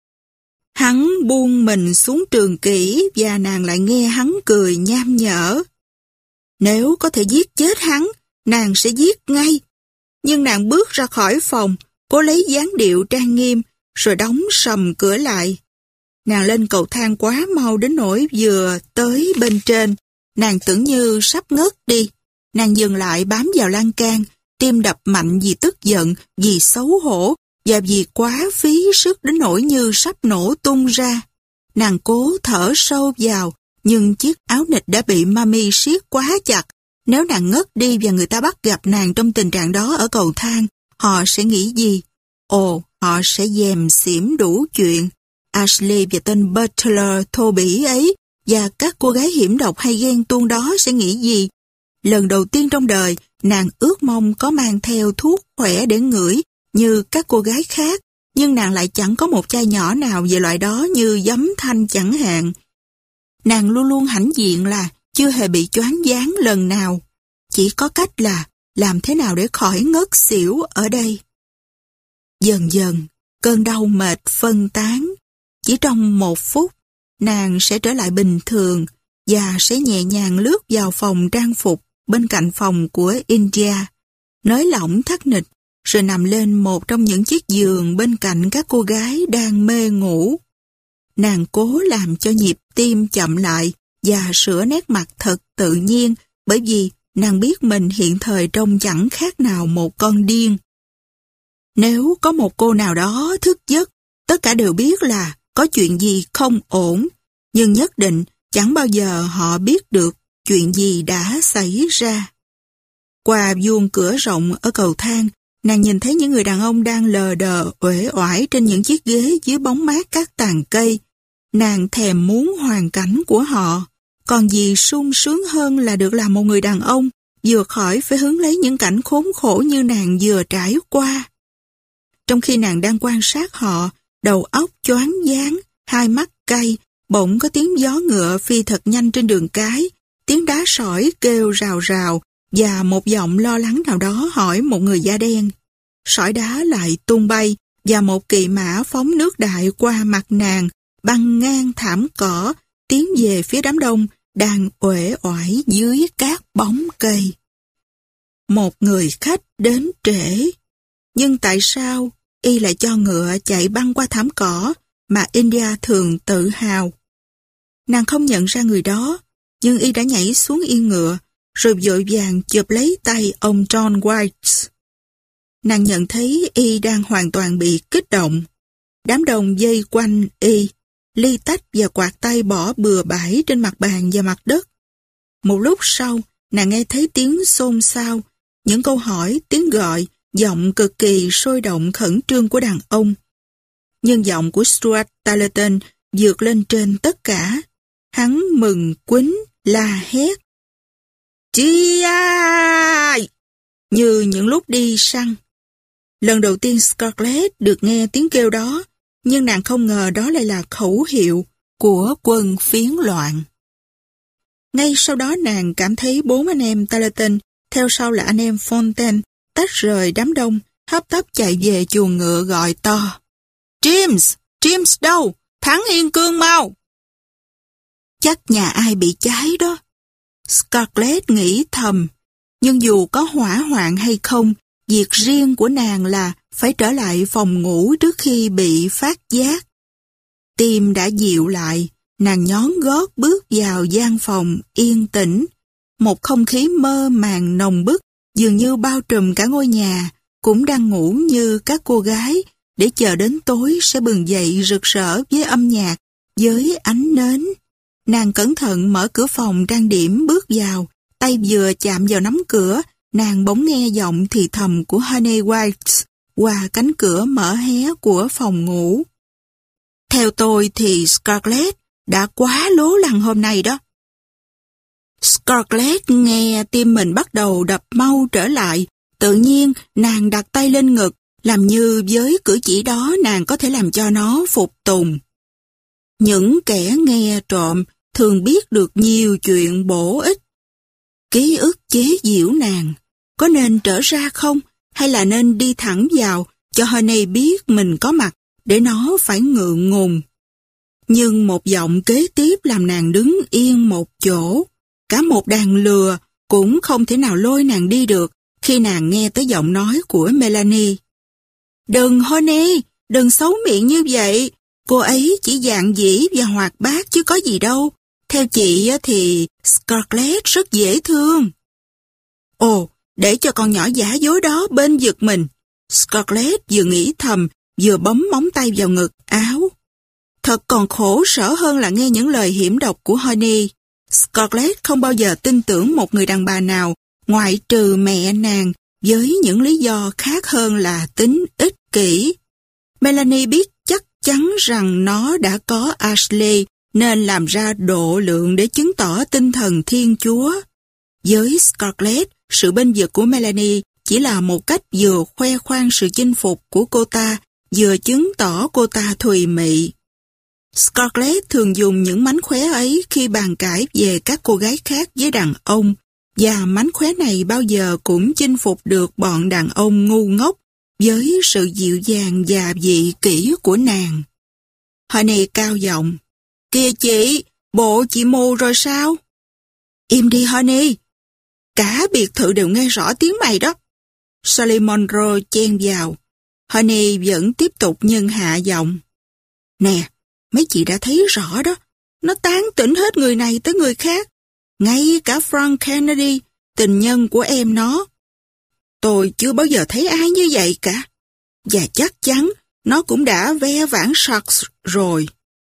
Hắn buông mình xuống trường kỷ và nàng lại nghe hắn cười nham nhở. Nếu có thể giết chết hắn, nàng sẽ giết ngay. Nhưng nàng bước ra khỏi phòng, cố lấy dáng điệu trang nghiêm, rồi đóng sầm cửa lại. Nàng lên cầu thang quá mau đến nỗi vừa tới bên trên. Nàng tưởng như sắp ngất đi. Nàng dừng lại bám vào lan can, tim đập mạnh vì tức giận, vì xấu hổ, và vì quá phí sức đến nỗi như sắp nổ tung ra. Nàng cố thở sâu vào, nhưng chiếc áo nịt đã bị Mami siết quá chặt. Nếu nàng ngất đi và người ta bắt gặp nàng trong tình trạng đó ở cầu thang, họ sẽ nghĩ gì? Họ sẽ dèm xỉm đủ chuyện. Ashley và tên Butler thô bỉ ấy và các cô gái hiểm độc hay ghen tuông đó sẽ nghĩ gì? Lần đầu tiên trong đời, nàng ước mong có mang theo thuốc khỏe để ngửi như các cô gái khác, nhưng nàng lại chẳng có một chai nhỏ nào về loại đó như giấm thanh chẳng hạn. Nàng luôn luôn hãnh diện là chưa hề bị choáng váng lần nào. Chỉ có cách là làm thế nào để khỏi ngất xỉu ở đây. Dần dần, cơn đau mệt phân tán. Chỉ trong 1 phút, nàng sẽ trở lại bình thường và sẽ nhẹ nhàng lướt vào phòng trang phục bên cạnh phòng của India, nới lỏng thắt nịch, rồi nằm lên một trong những chiếc giường bên cạnh các cô gái đang mê ngủ. Nàng cố làm cho nhịp tim chậm lại và sửa nét mặt thật tự nhiên, bởi vì nàng biết mình hiện thời trông chẳng khác nào một con điên. Nếu có một cô nào đó thức giấc, tất cả đều biết là có chuyện gì không ổn, nhưng nhất định chẳng bao giờ họ biết được chuyện gì đã xảy ra. Qua vuông cửa rộng ở cầu thang, Nàng nhìn thấy những người đàn ông đang lờ đờ, uể oải trên những chiếc ghế dưới bóng mát các tàn cây. Nàng thèm muốn hoàn cảnh của họ. Còn gì sung sướng hơn là được làm một người đàn ông, vừa khỏi phải hứng lấy những cảnh khốn khổ như nàng vừa trải qua. Trong khi nàng đang quan sát họ, đầu óc choáng váng, hai mắt cay, bỗng có tiếng gió ngựa phi thật nhanh trên đường cái, tiếng đá sỏi kêu rào rào, và một giọng lo lắng nào đó hỏi một người da đen. Sỏi đá lại tung bay, và một kỵ mã phóng nước đại qua mặt nàng, băng ngang thảm cỏ, tiến về phía đám đông, đang uể oải dưới các bóng cây. Một người khách đến trễ. Nhưng tại sao y lại cho ngựa chạy băng qua thảm cỏ mà India thường tự hào? Nàng không nhận ra người đó, nhưng y đã nhảy xuống yên ngựa, rồi vội vàng chụp lấy tay ông John White. Nàng nhận thấy y đang hoàn toàn bị kích động. Đám đông dây quanh y, ly tách và quạt tay bỏ bừa bãi trên mặt bàn và mặt đất. Một lúc sau, nàng nghe thấy tiếng xôn xao, những câu hỏi, tiếng gọi, giọng cực kỳ sôi động khẩn trương của đàn ông. Nhưng giọng của Stuart Tarleton vượt lên trên tất cả. Hắn mừng quýnh, la hét. Chi ai! Như những lúc đi săn. Lần đầu tiên Scarlett được nghe tiếng kêu đó, nhưng nàng không ngờ đó lại là khẩu hiệu của quân phiến loạn. Ngay sau đó nàng cảm thấy 4 anh em Tarleton, theo sau là anh em Fontaine, tách rời đám đông, hấp tấp chạy về chuồng ngựa gọi to. James! James đâu? Thắng Yên Cương mau! Chắc nhà ai bị cháy đó. Scarlett nghĩ thầm, nhưng dù có hỏa hoạn hay không, việc riêng của nàng là phải trở lại phòng ngủ trước khi bị phát giác. Tim đã dịu lại, nàng nhón gót bước vào gian phòng yên tĩnh. Một không khí mơ màng nồng bức, dường như bao trùm cả ngôi nhà, cũng đang ngủ như các cô gái, để chờ đến tối sẽ bừng dậy rực rỡ với âm nhạc, với ánh nến. Nàng cẩn thận mở cửa phòng trang điểm bước vào, tay vừa chạm vào nắm cửa, nàng bỗng nghe giọng thì thầm của Honey White qua cánh cửa mở hé của phòng ngủ. Theo tôi thì Scarlett đã quá lố lăng hôm nay đó. Scarlett nghe tim mình bắt đầu đập mau trở lại, tự nhiên nàng đặt tay lên ngực, làm như với cử chỉ đó nàng có thể làm cho nó phục tùng. Những kẻ nghe trộm thường biết được nhiều chuyện bổ ích. Ký ức chế giễu nàng, có nên trở ra không, hay là nên đi thẳng vào, cho Honey biết mình có mặt, để nó phải ngượng ngùng. Nhưng một giọng kế tiếp làm nàng đứng yên một chỗ. Cả một đàn lừa cũng không thể nào lôi nàng đi được khi nàng nghe tới giọng nói của Melanie. Đừng Honey, đừng xấu miệng như vậy. Cô ấy chỉ dạn dĩ và hoạt bát chứ có gì đâu. Theo chị thì Scarlett rất dễ thương. Ồ, để cho con nhỏ giả dối đó bên giật mình. Scarlett vừa nghĩ thầm, vừa bấm móng tay vào ngực áo. Thật còn khổ sở hơn là nghe những lời hiểm độc của Honey. Scarlett không bao giờ tin tưởng một người đàn bà nào, ngoại trừ mẹ nàng, với những lý do khác hơn là tính ích kỷ. Melanie biết chắc chắn rằng nó đã có Ashley, nên làm ra độ lượng để chứng tỏ tinh thần Thiên Chúa. Với Scarlett, sự bênh vực của Melanie chỉ là một cách vừa khoe khoang sự chinh phục của cô ta, vừa chứng tỏ cô ta thùy mị. Scarlett thường dùng những mánh khóe ấy khi bàn cãi về các cô gái khác với đàn ông, và mánh khóe này bao giờ cũng chinh phục được bọn đàn ông ngu ngốc với sự dịu dàng và vị kỷ của nàng. Honey cao giọng, kìa chị, bộ chị mù rồi sao? Im đi Honey, cả biệt thự đều nghe rõ tiếng mày đó. Sally Monroe chen vào. Honey vẫn tiếp tục nhưng hạ giọng. Nè, mấy chị đã thấy rõ đó, nó tán tỉnh hết người này tới người khác, ngay cả Frank Kennedy, tình nhân của em nó. Tôi chưa bao giờ thấy ai như vậy cả, và chắc chắn nó cũng đã ve vãn Sharks rồi.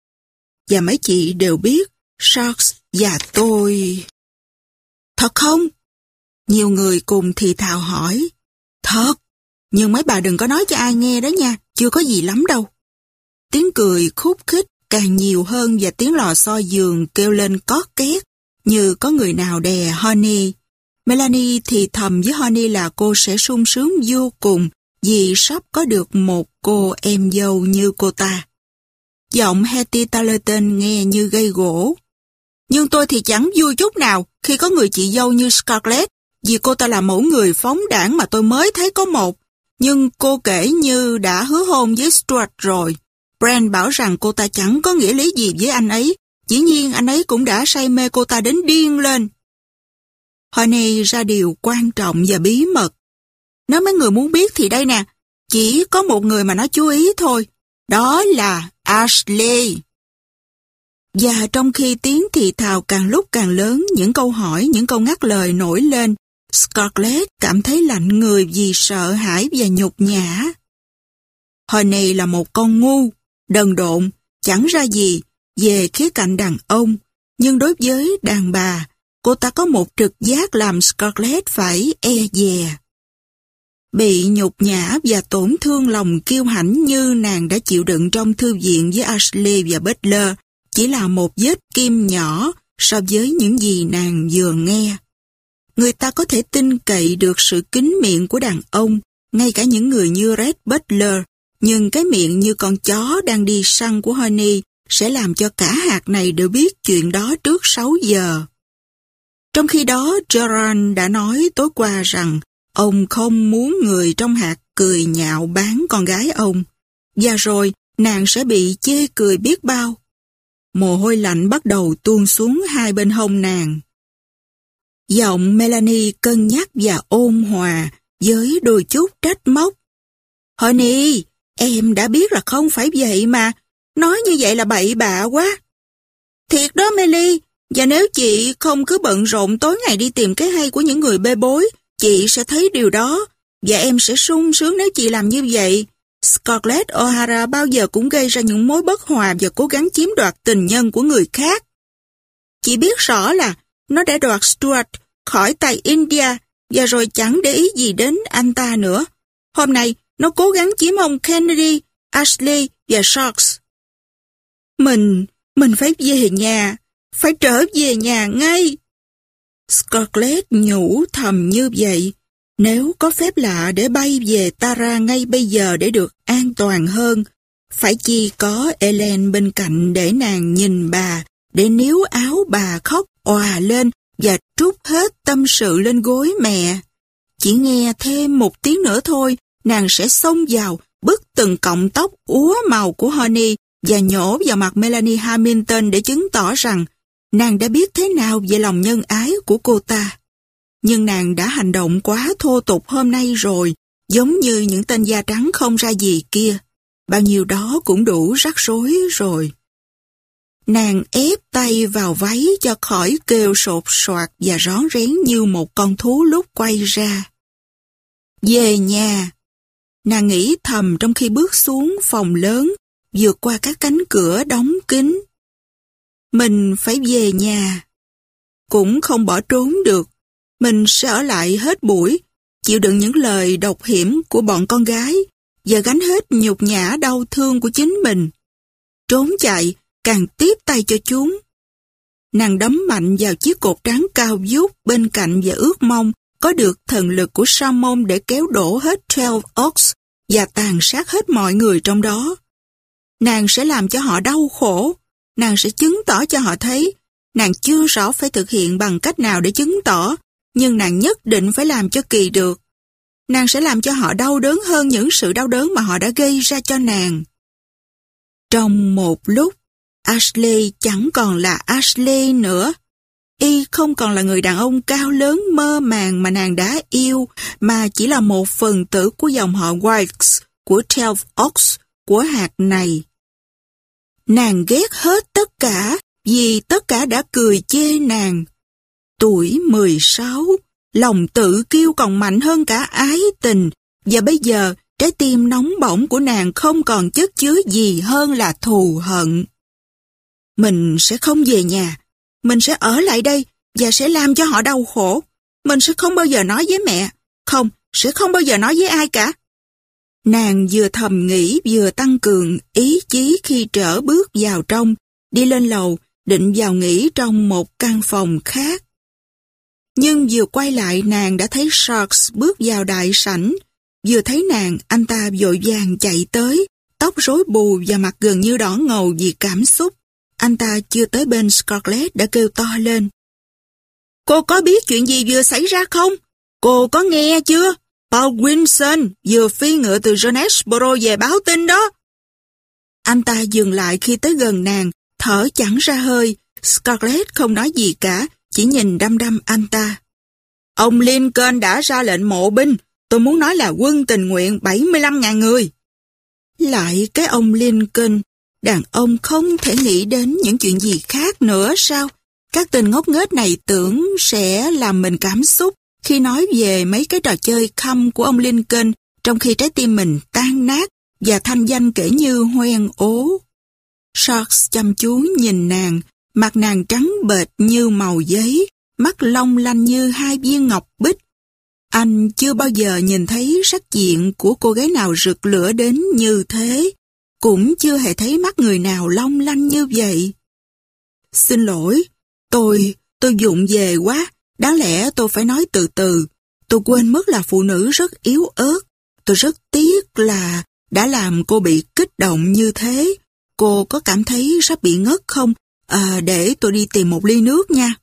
Và mấy chị đều biết Sharks và tôi... Thật không? Nhiều người cùng thì thào hỏi. Thật, Nhưng mấy bà đừng có nói cho ai nghe đó nha, chưa có gì lắm đâu. Tiếng cười khúc khích càng nhiều hơn và tiếng lò xo giường kêu lên cót két như có người nào đè Honey. Melanie thì thầm với Honey là cô sẽ sung sướng vô cùng vì sắp có được một cô em dâu như cô ta. Giọng Hetty Tarleton nghe như gây gỗ. Nhưng tôi thì chẳng vui chút nào khi có người chị dâu như Scarlett, vì cô ta là mẫu người phóng đãng mà tôi mới thấy có một. Nhưng cô kể như đã hứa hôn với Stuart rồi. Brent bảo rằng cô ta chẳng có nghĩa lý gì với anh ấy. Dĩ nhiên anh ấy cũng đã say mê cô ta đến điên lên. Honey ra điều quan trọng và bí mật. Nếu mấy người muốn biết thì đây nè, chỉ có một người mà nó chú ý thôi. Đó là Ashley. Và trong khi tiếng thì thào càng lúc càng lớn, những câu hỏi, những câu ngắt lời nổi lên, Scarlett cảm thấy lạnh người vì sợ hãi và nhục nhã. Honey là một con ngu, đần độn, chẳng ra gì về khía cạnh đàn ông, nhưng đối với đàn bà, cô ta có một trực giác làm Scarlett phải e dè. Bị nhục nhã và tổn thương lòng kiêu hãnh như nàng đã chịu đựng trong thư viện với Ashley và Butler chỉ là một vết kim nhỏ so với những gì nàng vừa nghe. Người ta có thể tin cậy được sự kín miệng của đàn ông, ngay cả những người như Red Butler, nhưng cái miệng như con chó đang đi săn của Honey sẽ làm cho cả hạt này đều biết chuyện đó trước 6 giờ. Trong khi đó, Gerard đã nói tối qua rằng ông không muốn người trong hạt cười nhạo báng con gái ông, và rồi nàng sẽ bị chê cười biết bao. Mồ hôi lạnh bắt đầu tuôn xuống hai bên hông nàng. Giọng Melanie cân nhắc và ôn hòa với đôi chút trách móc. Honey, em đã biết là không phải vậy mà, nói như vậy là bậy bạ quá. Thiệt đó Melly, và nếu chị không cứ bận rộn tối ngày đi tìm cái hay của những người bê bối, chị sẽ thấy điều đó, và em sẽ sung sướng nếu chị làm như vậy. Scarlett O'Hara bao giờ cũng gây ra những mối bất hòa và cố gắng chiếm đoạt tình nhân của người khác. Chị biết rõ là nó đã đoạt Stuart khỏi tay India và rồi chẳng để ý gì đến anh ta nữa. Hôm nay, nó cố gắng chiếm ông Kennedy, Ashley và Sharks. Mình phải về nhà, phải trở về nhà ngay. Scarlett nhủ thầm như vậy. Nếu có phép lạ để bay về Tara ngay bây giờ để được an toàn hơn, phải chi có Ellen bên cạnh để nàng nhìn bà, để níu áo bà khóc òa lên và trút hết tâm sự lên gối mẹ. Chỉ nghe thêm một tiếng nữa thôi, nàng sẽ xông vào, bứt từng cọng tóc úa màu của Honey và nhổ vào mặt Melanie Hamilton để chứng tỏ rằng nàng đã biết thế nào về lòng nhân ái của cô ta. Nhưng nàng đã hành động quá thô tục hôm nay rồi, giống như những tên da trắng không ra gì kia. Bao nhiêu đó cũng đủ rắc rối rồi. Nàng ép tay vào váy cho khỏi kêu sột soạt và rón rén như một con thú lúc quay ra. Về nhà, nàng nghĩ thầm trong khi bước xuống phòng lớn, vượt qua các cánh cửa đóng kín. Mình phải về nhà. Cũng không bỏ trốn được. Mình sẽ ở lại hết buổi, chịu đựng những lời độc hiểm của bọn con gái và gánh hết nhục nhã đau thương của chính mình. Trốn chạy, càng tiếp tay cho chúng. Nàng đấm mạnh vào chiếc cột trắng cao vút bên cạnh và ước mong có được thần lực của Salmon để kéo đổ hết 12 Oaks và tàn sát hết mọi người trong đó. Nàng sẽ làm cho họ đau khổ. Nàng sẽ chứng tỏ cho họ thấy. Nàng chưa rõ phải thực hiện bằng cách nào để chứng tỏ, nhưng nàng nhất định phải làm cho kỳ được. Nàng sẽ làm cho họ đau đớn hơn những sự đau đớn mà họ đã gây ra cho nàng. Trong một lúc, Ashley chẳng còn là Ashley nữa. Y không còn là người đàn ông cao lớn mơ màng mà nàng đã yêu, mà chỉ là một phần tử của dòng họ Wilkes, của 12 Oaks, của hạt này. Nàng ghét hết tất cả, vì tất cả đã cười chê nàng. Tuổi 16, lòng tự kiêu còn mạnh hơn cả ái tình, và bây giờ trái tim nóng bỏng của nàng không còn chất chứa gì hơn là thù hận. Mình sẽ không về nhà, mình sẽ ở lại đây và sẽ làm cho họ đau khổ. Mình sẽ không bao giờ nói với mẹ, không, sẽ không bao giờ nói với ai cả. Nàng vừa thầm nghĩ vừa tăng cường ý chí khi trở bước vào trong, đi lên lầu, định vào nghỉ trong một căn phòng khác. Nhưng vừa quay lại nàng đã thấy Sharks bước vào đại sảnh. Vừa thấy nàng, anh ta vội vàng chạy tới, tóc rối bù và mặt gần như đỏ ngầu vì cảm xúc. Anh ta chưa tới bên Scarlett đã kêu to lên. Cô có biết chuyện gì vừa xảy ra không? Cô có nghe chưa? Paul Wilson vừa phi ngựa từ Jonesboro về báo tin đó. Anh ta dừng lại khi tới gần nàng, thở chẳng ra hơi. Scarlett không nói gì cả, chỉ nhìn đăm đăm anh ta. Ông Lincoln đã ra lệnh mộ binh, tôi muốn nói là quân tình nguyện 75.000 người. Lại cái ông Lincoln, đàn ông không thể nghĩ đến những chuyện gì khác nữa sao? Các tên ngốc nghếch này tưởng sẽ làm mình cảm xúc khi nói về mấy cái trò chơi khăm của ông Lincoln, trong khi trái tim mình tan nát và thanh danh kể như hoen ố. Sharks chăm chú nhìn nàng, mặt nàng trắng bệch như màu giấy, mắt long lanh như hai viên ngọc bích. Anh chưa bao giờ nhìn thấy sắc diện của cô gái nào rực lửa đến như thế, cũng chưa hề thấy mắt người nào long lanh như vậy. Xin lỗi, tôi vụng về quá, đáng lẽ tôi phải nói từ từ. Tôi quên mất là phụ nữ rất yếu ớt. Tôi rất tiếc là đã làm cô bị kích động như thế. Cô có cảm thấy sắp bị ngất không? Để tôi đi tìm một ly nước nha.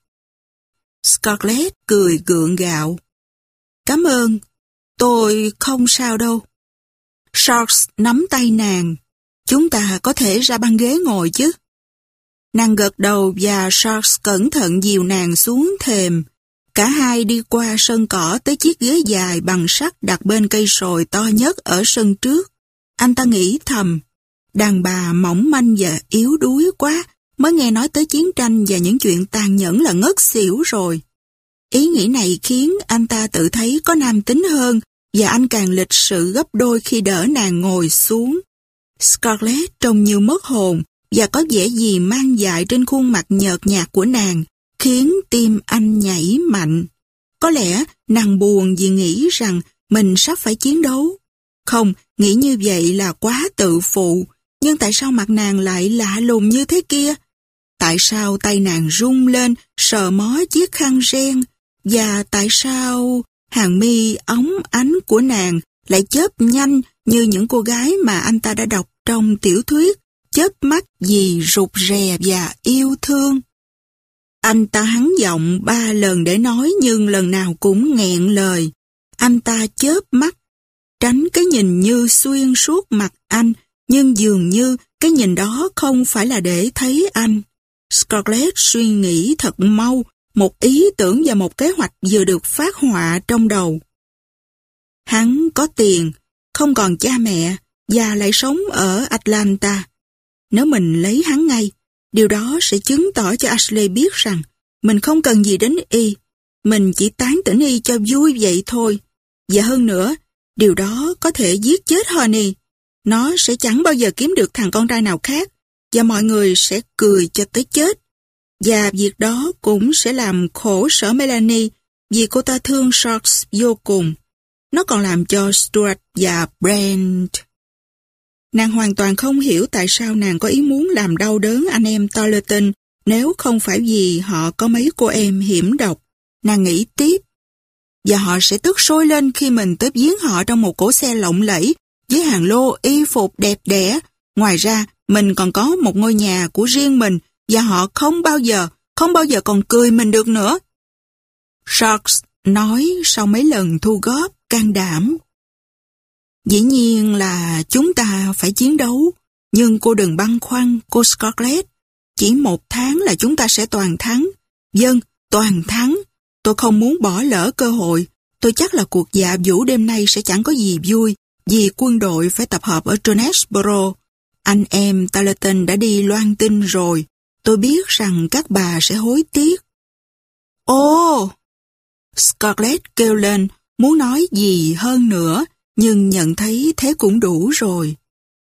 Scarlett cười gượng gạo. Cảm ơn, tôi không sao đâu. Sharks nắm tay nàng. Chúng ta có thể ra băng ghế ngồi chứ? Nàng gật đầu và Sharks cẩn thận dìu nàng xuống thềm. Cả hai đi qua sân cỏ tới chiếc ghế dài bằng sắt đặt bên cây sồi to nhất ở sân trước. Anh ta nghĩ thầm, đàn bà mỏng manh và yếu đuối quá, mới nghe nói tới chiến tranh và những chuyện tàn nhẫn là ngất xỉu rồi. Ý nghĩ này khiến anh ta tự thấy có nam tính hơn và anh càng lịch sự gấp đôi khi đỡ nàng ngồi xuống. Scarlett trông như mất hồn và có vẻ gì mang dại trên khuôn mặt nhợt nhạt của nàng, khiến tim anh nhảy mạnh. Có lẽ nàng buồn vì nghĩ rằng mình sắp phải chiến đấu. Không, nghĩ như vậy là quá tự phụ, nhưng tại sao mặt nàng lại lạ lùng như thế kia? Tại sao tay nàng rung lên sờ mó chiếc khăn ren? Và tại sao hàng mi óng ánh của nàng lại chớp nhanh như những cô gái mà anh ta đã đọc trong tiểu thuyết, chớp mắt vì rụt rè và yêu thương? Anh ta hắn giọng 3 lần để nói nhưng lần nào cũng nghẹn lời. Anh ta chớp mắt, tránh cái nhìn như xuyên suốt mặt anh, nhưng dường như cái nhìn đó không phải là để thấy anh. Scarlett suy nghĩ thật mau, một ý tưởng và một kế hoạch vừa được phát họa trong đầu. Hắn có tiền, không còn cha mẹ và lại sống ở Atlanta. Nếu mình lấy hắn ngay, điều đó sẽ chứng tỏ cho Ashley biết rằng mình không cần gì đến y, mình chỉ tán tỉnh y cho vui vậy thôi. Và hơn nữa, điều đó có thể giết chết Honey. Nó sẽ chẳng bao giờ kiếm được thằng con trai nào khác và mọi người sẽ cười cho tới chết. Và việc đó cũng sẽ làm khổ sở Melanie vì cô ta thương Sharks vô cùng. Nó còn làm cho Stuart và Brent. Nàng hoàn toàn không hiểu tại sao nàng có ý muốn làm đau đớn anh em Tarleton nếu không phải vì họ có mấy cô em hiểm độc. Nàng nghĩ tiếp. Và họ sẽ tức sôi lên khi mình tới viếng họ trong một cỗ xe lộng lẫy với hàng lô y phục đẹp đẽ. Ngoài ra, mình còn có một ngôi nhà của riêng mình và họ không bao giờ còn cười mình được nữa. Sharks nói sau mấy lần thu góp can đảm. Dĩ nhiên là chúng ta phải chiến đấu, nhưng cô đừng băn khoăn, cô Scarlett. Chỉ 1 tháng là chúng ta sẽ toàn thắng. Vâng, toàn thắng. Tôi không muốn bỏ lỡ cơ hội. Tôi chắc là cuộc dạ vũ đêm nay sẽ chẳng có gì vui, vì quân đội phải tập hợp ở Jonesboro. Anh em Tarleton đã đi loan tin rồi. Tôi biết rằng các bà sẽ hối tiếc. Ồ! Scarlett kêu lên, muốn nói gì hơn nữa, nhưng nhận thấy thế cũng đủ rồi.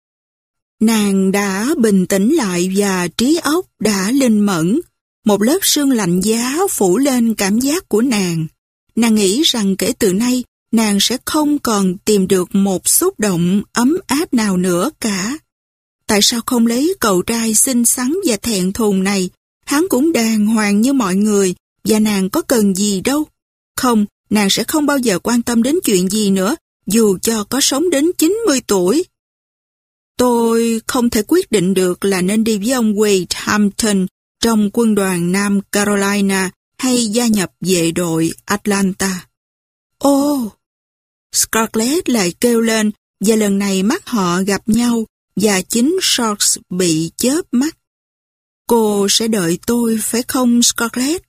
Nàng đã bình tĩnh lại và trí óc đã linh mẫn. Một lớp sương lạnh giá phủ lên cảm giác của nàng. Nàng nghĩ rằng kể từ nay, nàng sẽ không còn tìm được một xúc động ấm áp nào nữa cả. Tại sao không lấy cậu trai xinh xắn và thẹn thùng này? Hắn cũng đàng hoàng như mọi người, và nàng có cần gì đâu. Không, nàng sẽ không bao giờ quan tâm đến chuyện gì nữa, dù cho có sống đến 90 tuổi. Tôi không thể quyết định được là nên đi với ông Wade Hampton trong quân đoàn Nam Carolina hay gia nhập vệ đội Atlanta. Ô! Scarlett lại kêu lên, và lần này mắt họ gặp nhau, và chính Shorts bị chớp mắt. Cô sẽ đợi tôi, phải không Scarlett?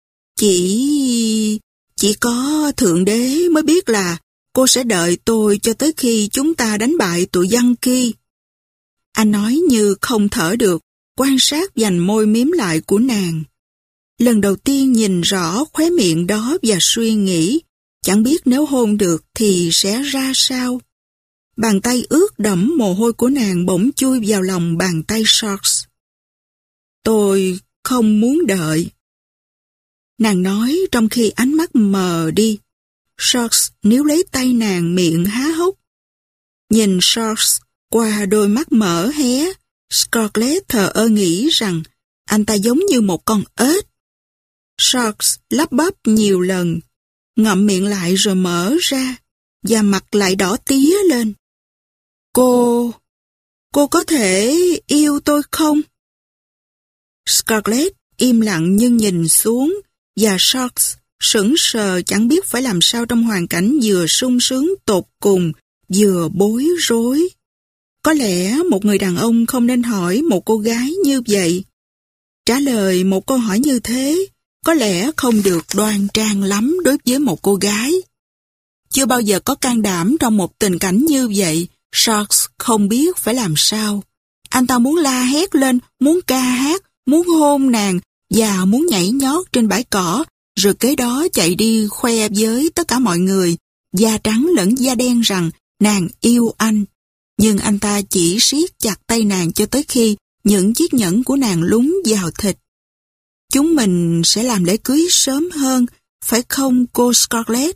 Chỉ có Thượng Đế mới biết là cô sẽ đợi tôi cho tới khi chúng ta đánh bại tụi Yankee. Anh nói như không thở được, quan sát vành môi mím lại của nàng. Lần đầu tiên nhìn rõ khóe miệng đó và suy nghĩ, chẳng biết nếu hôn được thì sẽ ra sao. Bàn tay ướt đẫm mồ hôi của nàng bỗng chui vào lòng bàn tay Shorts. Tôi không muốn đợi. Nàng nói trong khi ánh mắt mờ đi. Shorts níu lấy tay nàng, miệng há hốc. Nhìn Shorts qua đôi mắt mở hé, Scarlett thờ ơ nghĩ rằng anh ta giống như một con ếch. Shorts lắp bắp nhiều lần, ngậm miệng lại rồi mở ra, và mặt lại đỏ tía lên. Cô có thể yêu tôi không? Scarlett im lặng nhưng nhìn xuống, và Shorts sững sờ chẳng biết phải làm sao trong hoàn cảnh vừa sung sướng tột cùng, vừa bối rối. Có lẽ một người đàn ông không nên hỏi một cô gái như vậy. Trả lời một câu hỏi như thế có lẽ không được đoan trang lắm đối với một cô gái. Chưa bao giờ có can đảm trong một tình cảnh như vậy, Shorts không biết phải làm sao. Anh ta muốn la hét lên, muốn ca hát, muốn hôn nàng và muốn nhảy nhót trên bãi cỏ, rồi kế đó chạy đi khoe với tất cả mọi người, da trắng lẫn da đen rằng nàng yêu anh. Nhưng anh ta chỉ siết chặt tay nàng cho tới khi những chiếc nhẫn của nàng lún vào thịt. Chúng mình sẽ làm lễ cưới sớm hơn, phải không cô Scarlett?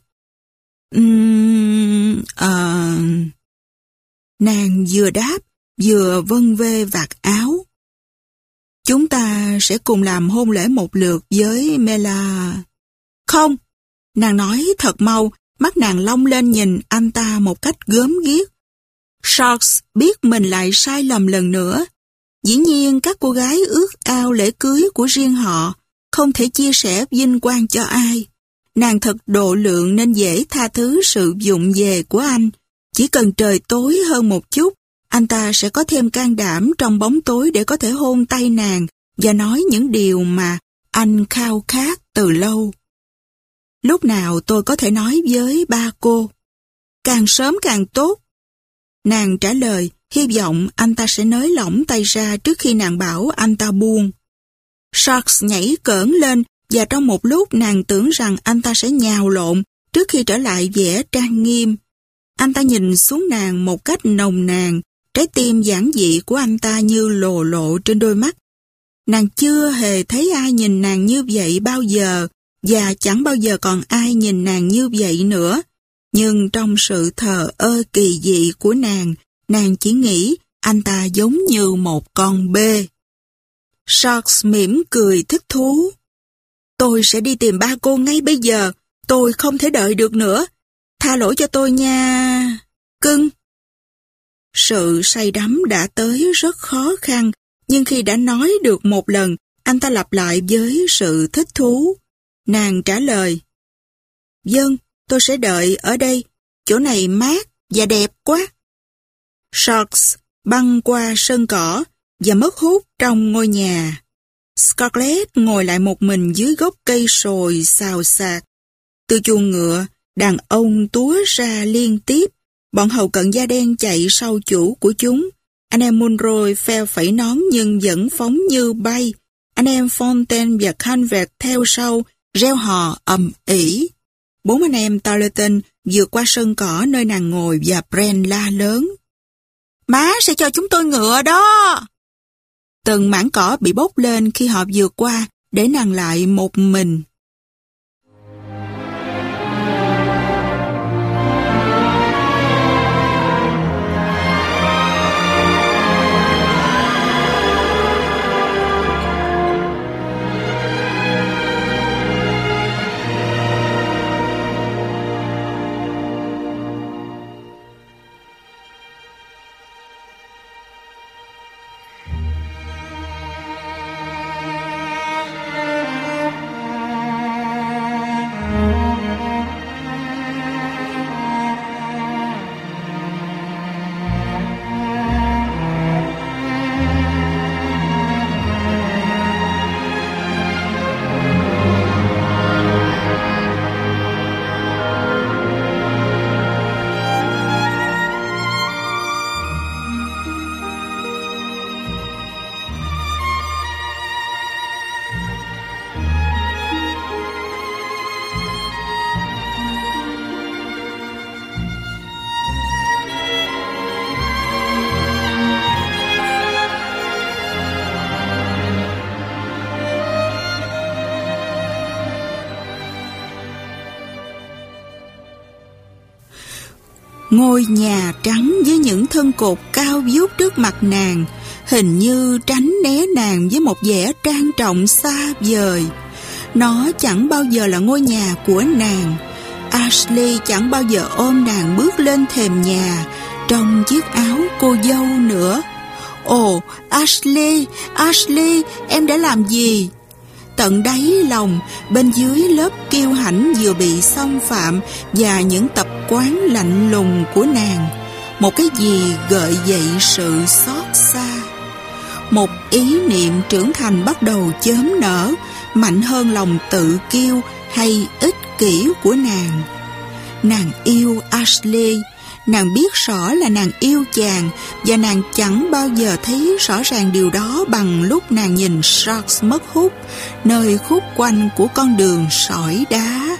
Nàng vừa đáp, vừa vân vê vạt áo. Chúng ta sẽ cùng làm hôn lễ một lượt với Mela. Không, nàng nói thật mau, mắt nàng long lên nhìn anh ta một cách gớm ghiếc. Shorts biết mình lại sai lầm lần nữa. Dĩ nhiên các cô gái ước ao lễ cưới của riêng họ, không thể chia sẻ vinh quang cho ai. Nàng thật độ lượng nên dễ tha thứ sự vụng về của anh. Chỉ cần trời tối hơn một chút, anh ta sẽ có thêm can đảm trong bóng tối để có thể hôn tay nàng và nói những điều mà anh khao khát từ lâu. Lúc nào tôi có thể nói với ba cô? Càng sớm càng tốt. Nàng trả lời, hy vọng anh ta sẽ nới lỏng tay ra trước khi nàng bảo anh ta buông. Shorts nhảy cỡn lên, và trong một lúc nàng tưởng rằng anh ta sẽ nhào lộn trước khi trở lại vẻ trang nghiêm. Anh ta nhìn xuống nàng một cách nồng nàn, trái tim giản dị của anh ta như lồ lộ trên đôi mắt. Nàng chưa hề thấy ai nhìn nàng như vậy bao giờ, và chẳng bao giờ còn ai nhìn nàng như vậy nữa. Nhưng trong sự thờ ơ kỳ dị của nàng chỉ nghĩ anh ta giống như một con bê. Shorts mỉm cười thích thú. Tôi sẽ đi tìm ba cô ngay bây giờ, tôi không thể đợi được nữa. Tha lỗi cho tôi nha, cưng. Sự say đắm đã tới rất khó khăn, nhưng khi đã nói được một lần, anh ta lặp lại với sự thích thú. Nàng trả lời, vâng, tôi sẽ đợi ở đây, chỗ này mát và đẹp quá. Shorts băng qua sân cỏ và mất hút trong ngôi nhà. Scarlett ngồi lại một mình dưới gốc cây sồi xào xạc. Từ chuồng ngựa, đàn ông túa ra liên tiếp. Bọn hầu cận da đen chạy sau chủ của chúng. Anh em Monroe phe phẩy nón nhưng vẫn phóng như bay. Anh em Fontaine và Calvert theo sau, reo hò ầm ĩ. Bốn anh em Tarleton vượt qua sân cỏ nơi nàng ngồi và Brent la lớn. Má sẽ cho chúng tôi ngựa đó! Từng mảng cỏ bị bốc lên khi họ vượt qua, để nàng lại một mình. Ngôi nhà trắng với những thân cột cao vút trước mặt nàng, hình như tránh né nàng với một vẻ trang trọng xa vời. Nó chẳng bao giờ là ngôi nhà của nàng. Ashley chẳng bao giờ ôm nàng bước lên thềm nhà trong chiếc áo cô dâu nữa. Ồ, Ashley, Ashley, em đã làm gì? Tận đáy lòng, bên dưới lớp kiêu hãnh vừa bị xâm phạm và những tập quán lạnh lùng của nàng, một cái gì gợi dậy sự xót xa. Một ý niệm trưởng thành bắt đầu chớm nở, mạnh hơn lòng tự kiêu hay ích kỷ của nàng. Nàng yêu Ashley, nàng biết rõ là nàng yêu chàng, và nàng chẳng bao giờ thấy rõ ràng điều đó bằng lúc nàng nhìn Sharks mất hút nơi khúc quanh của con đường sỏi đá.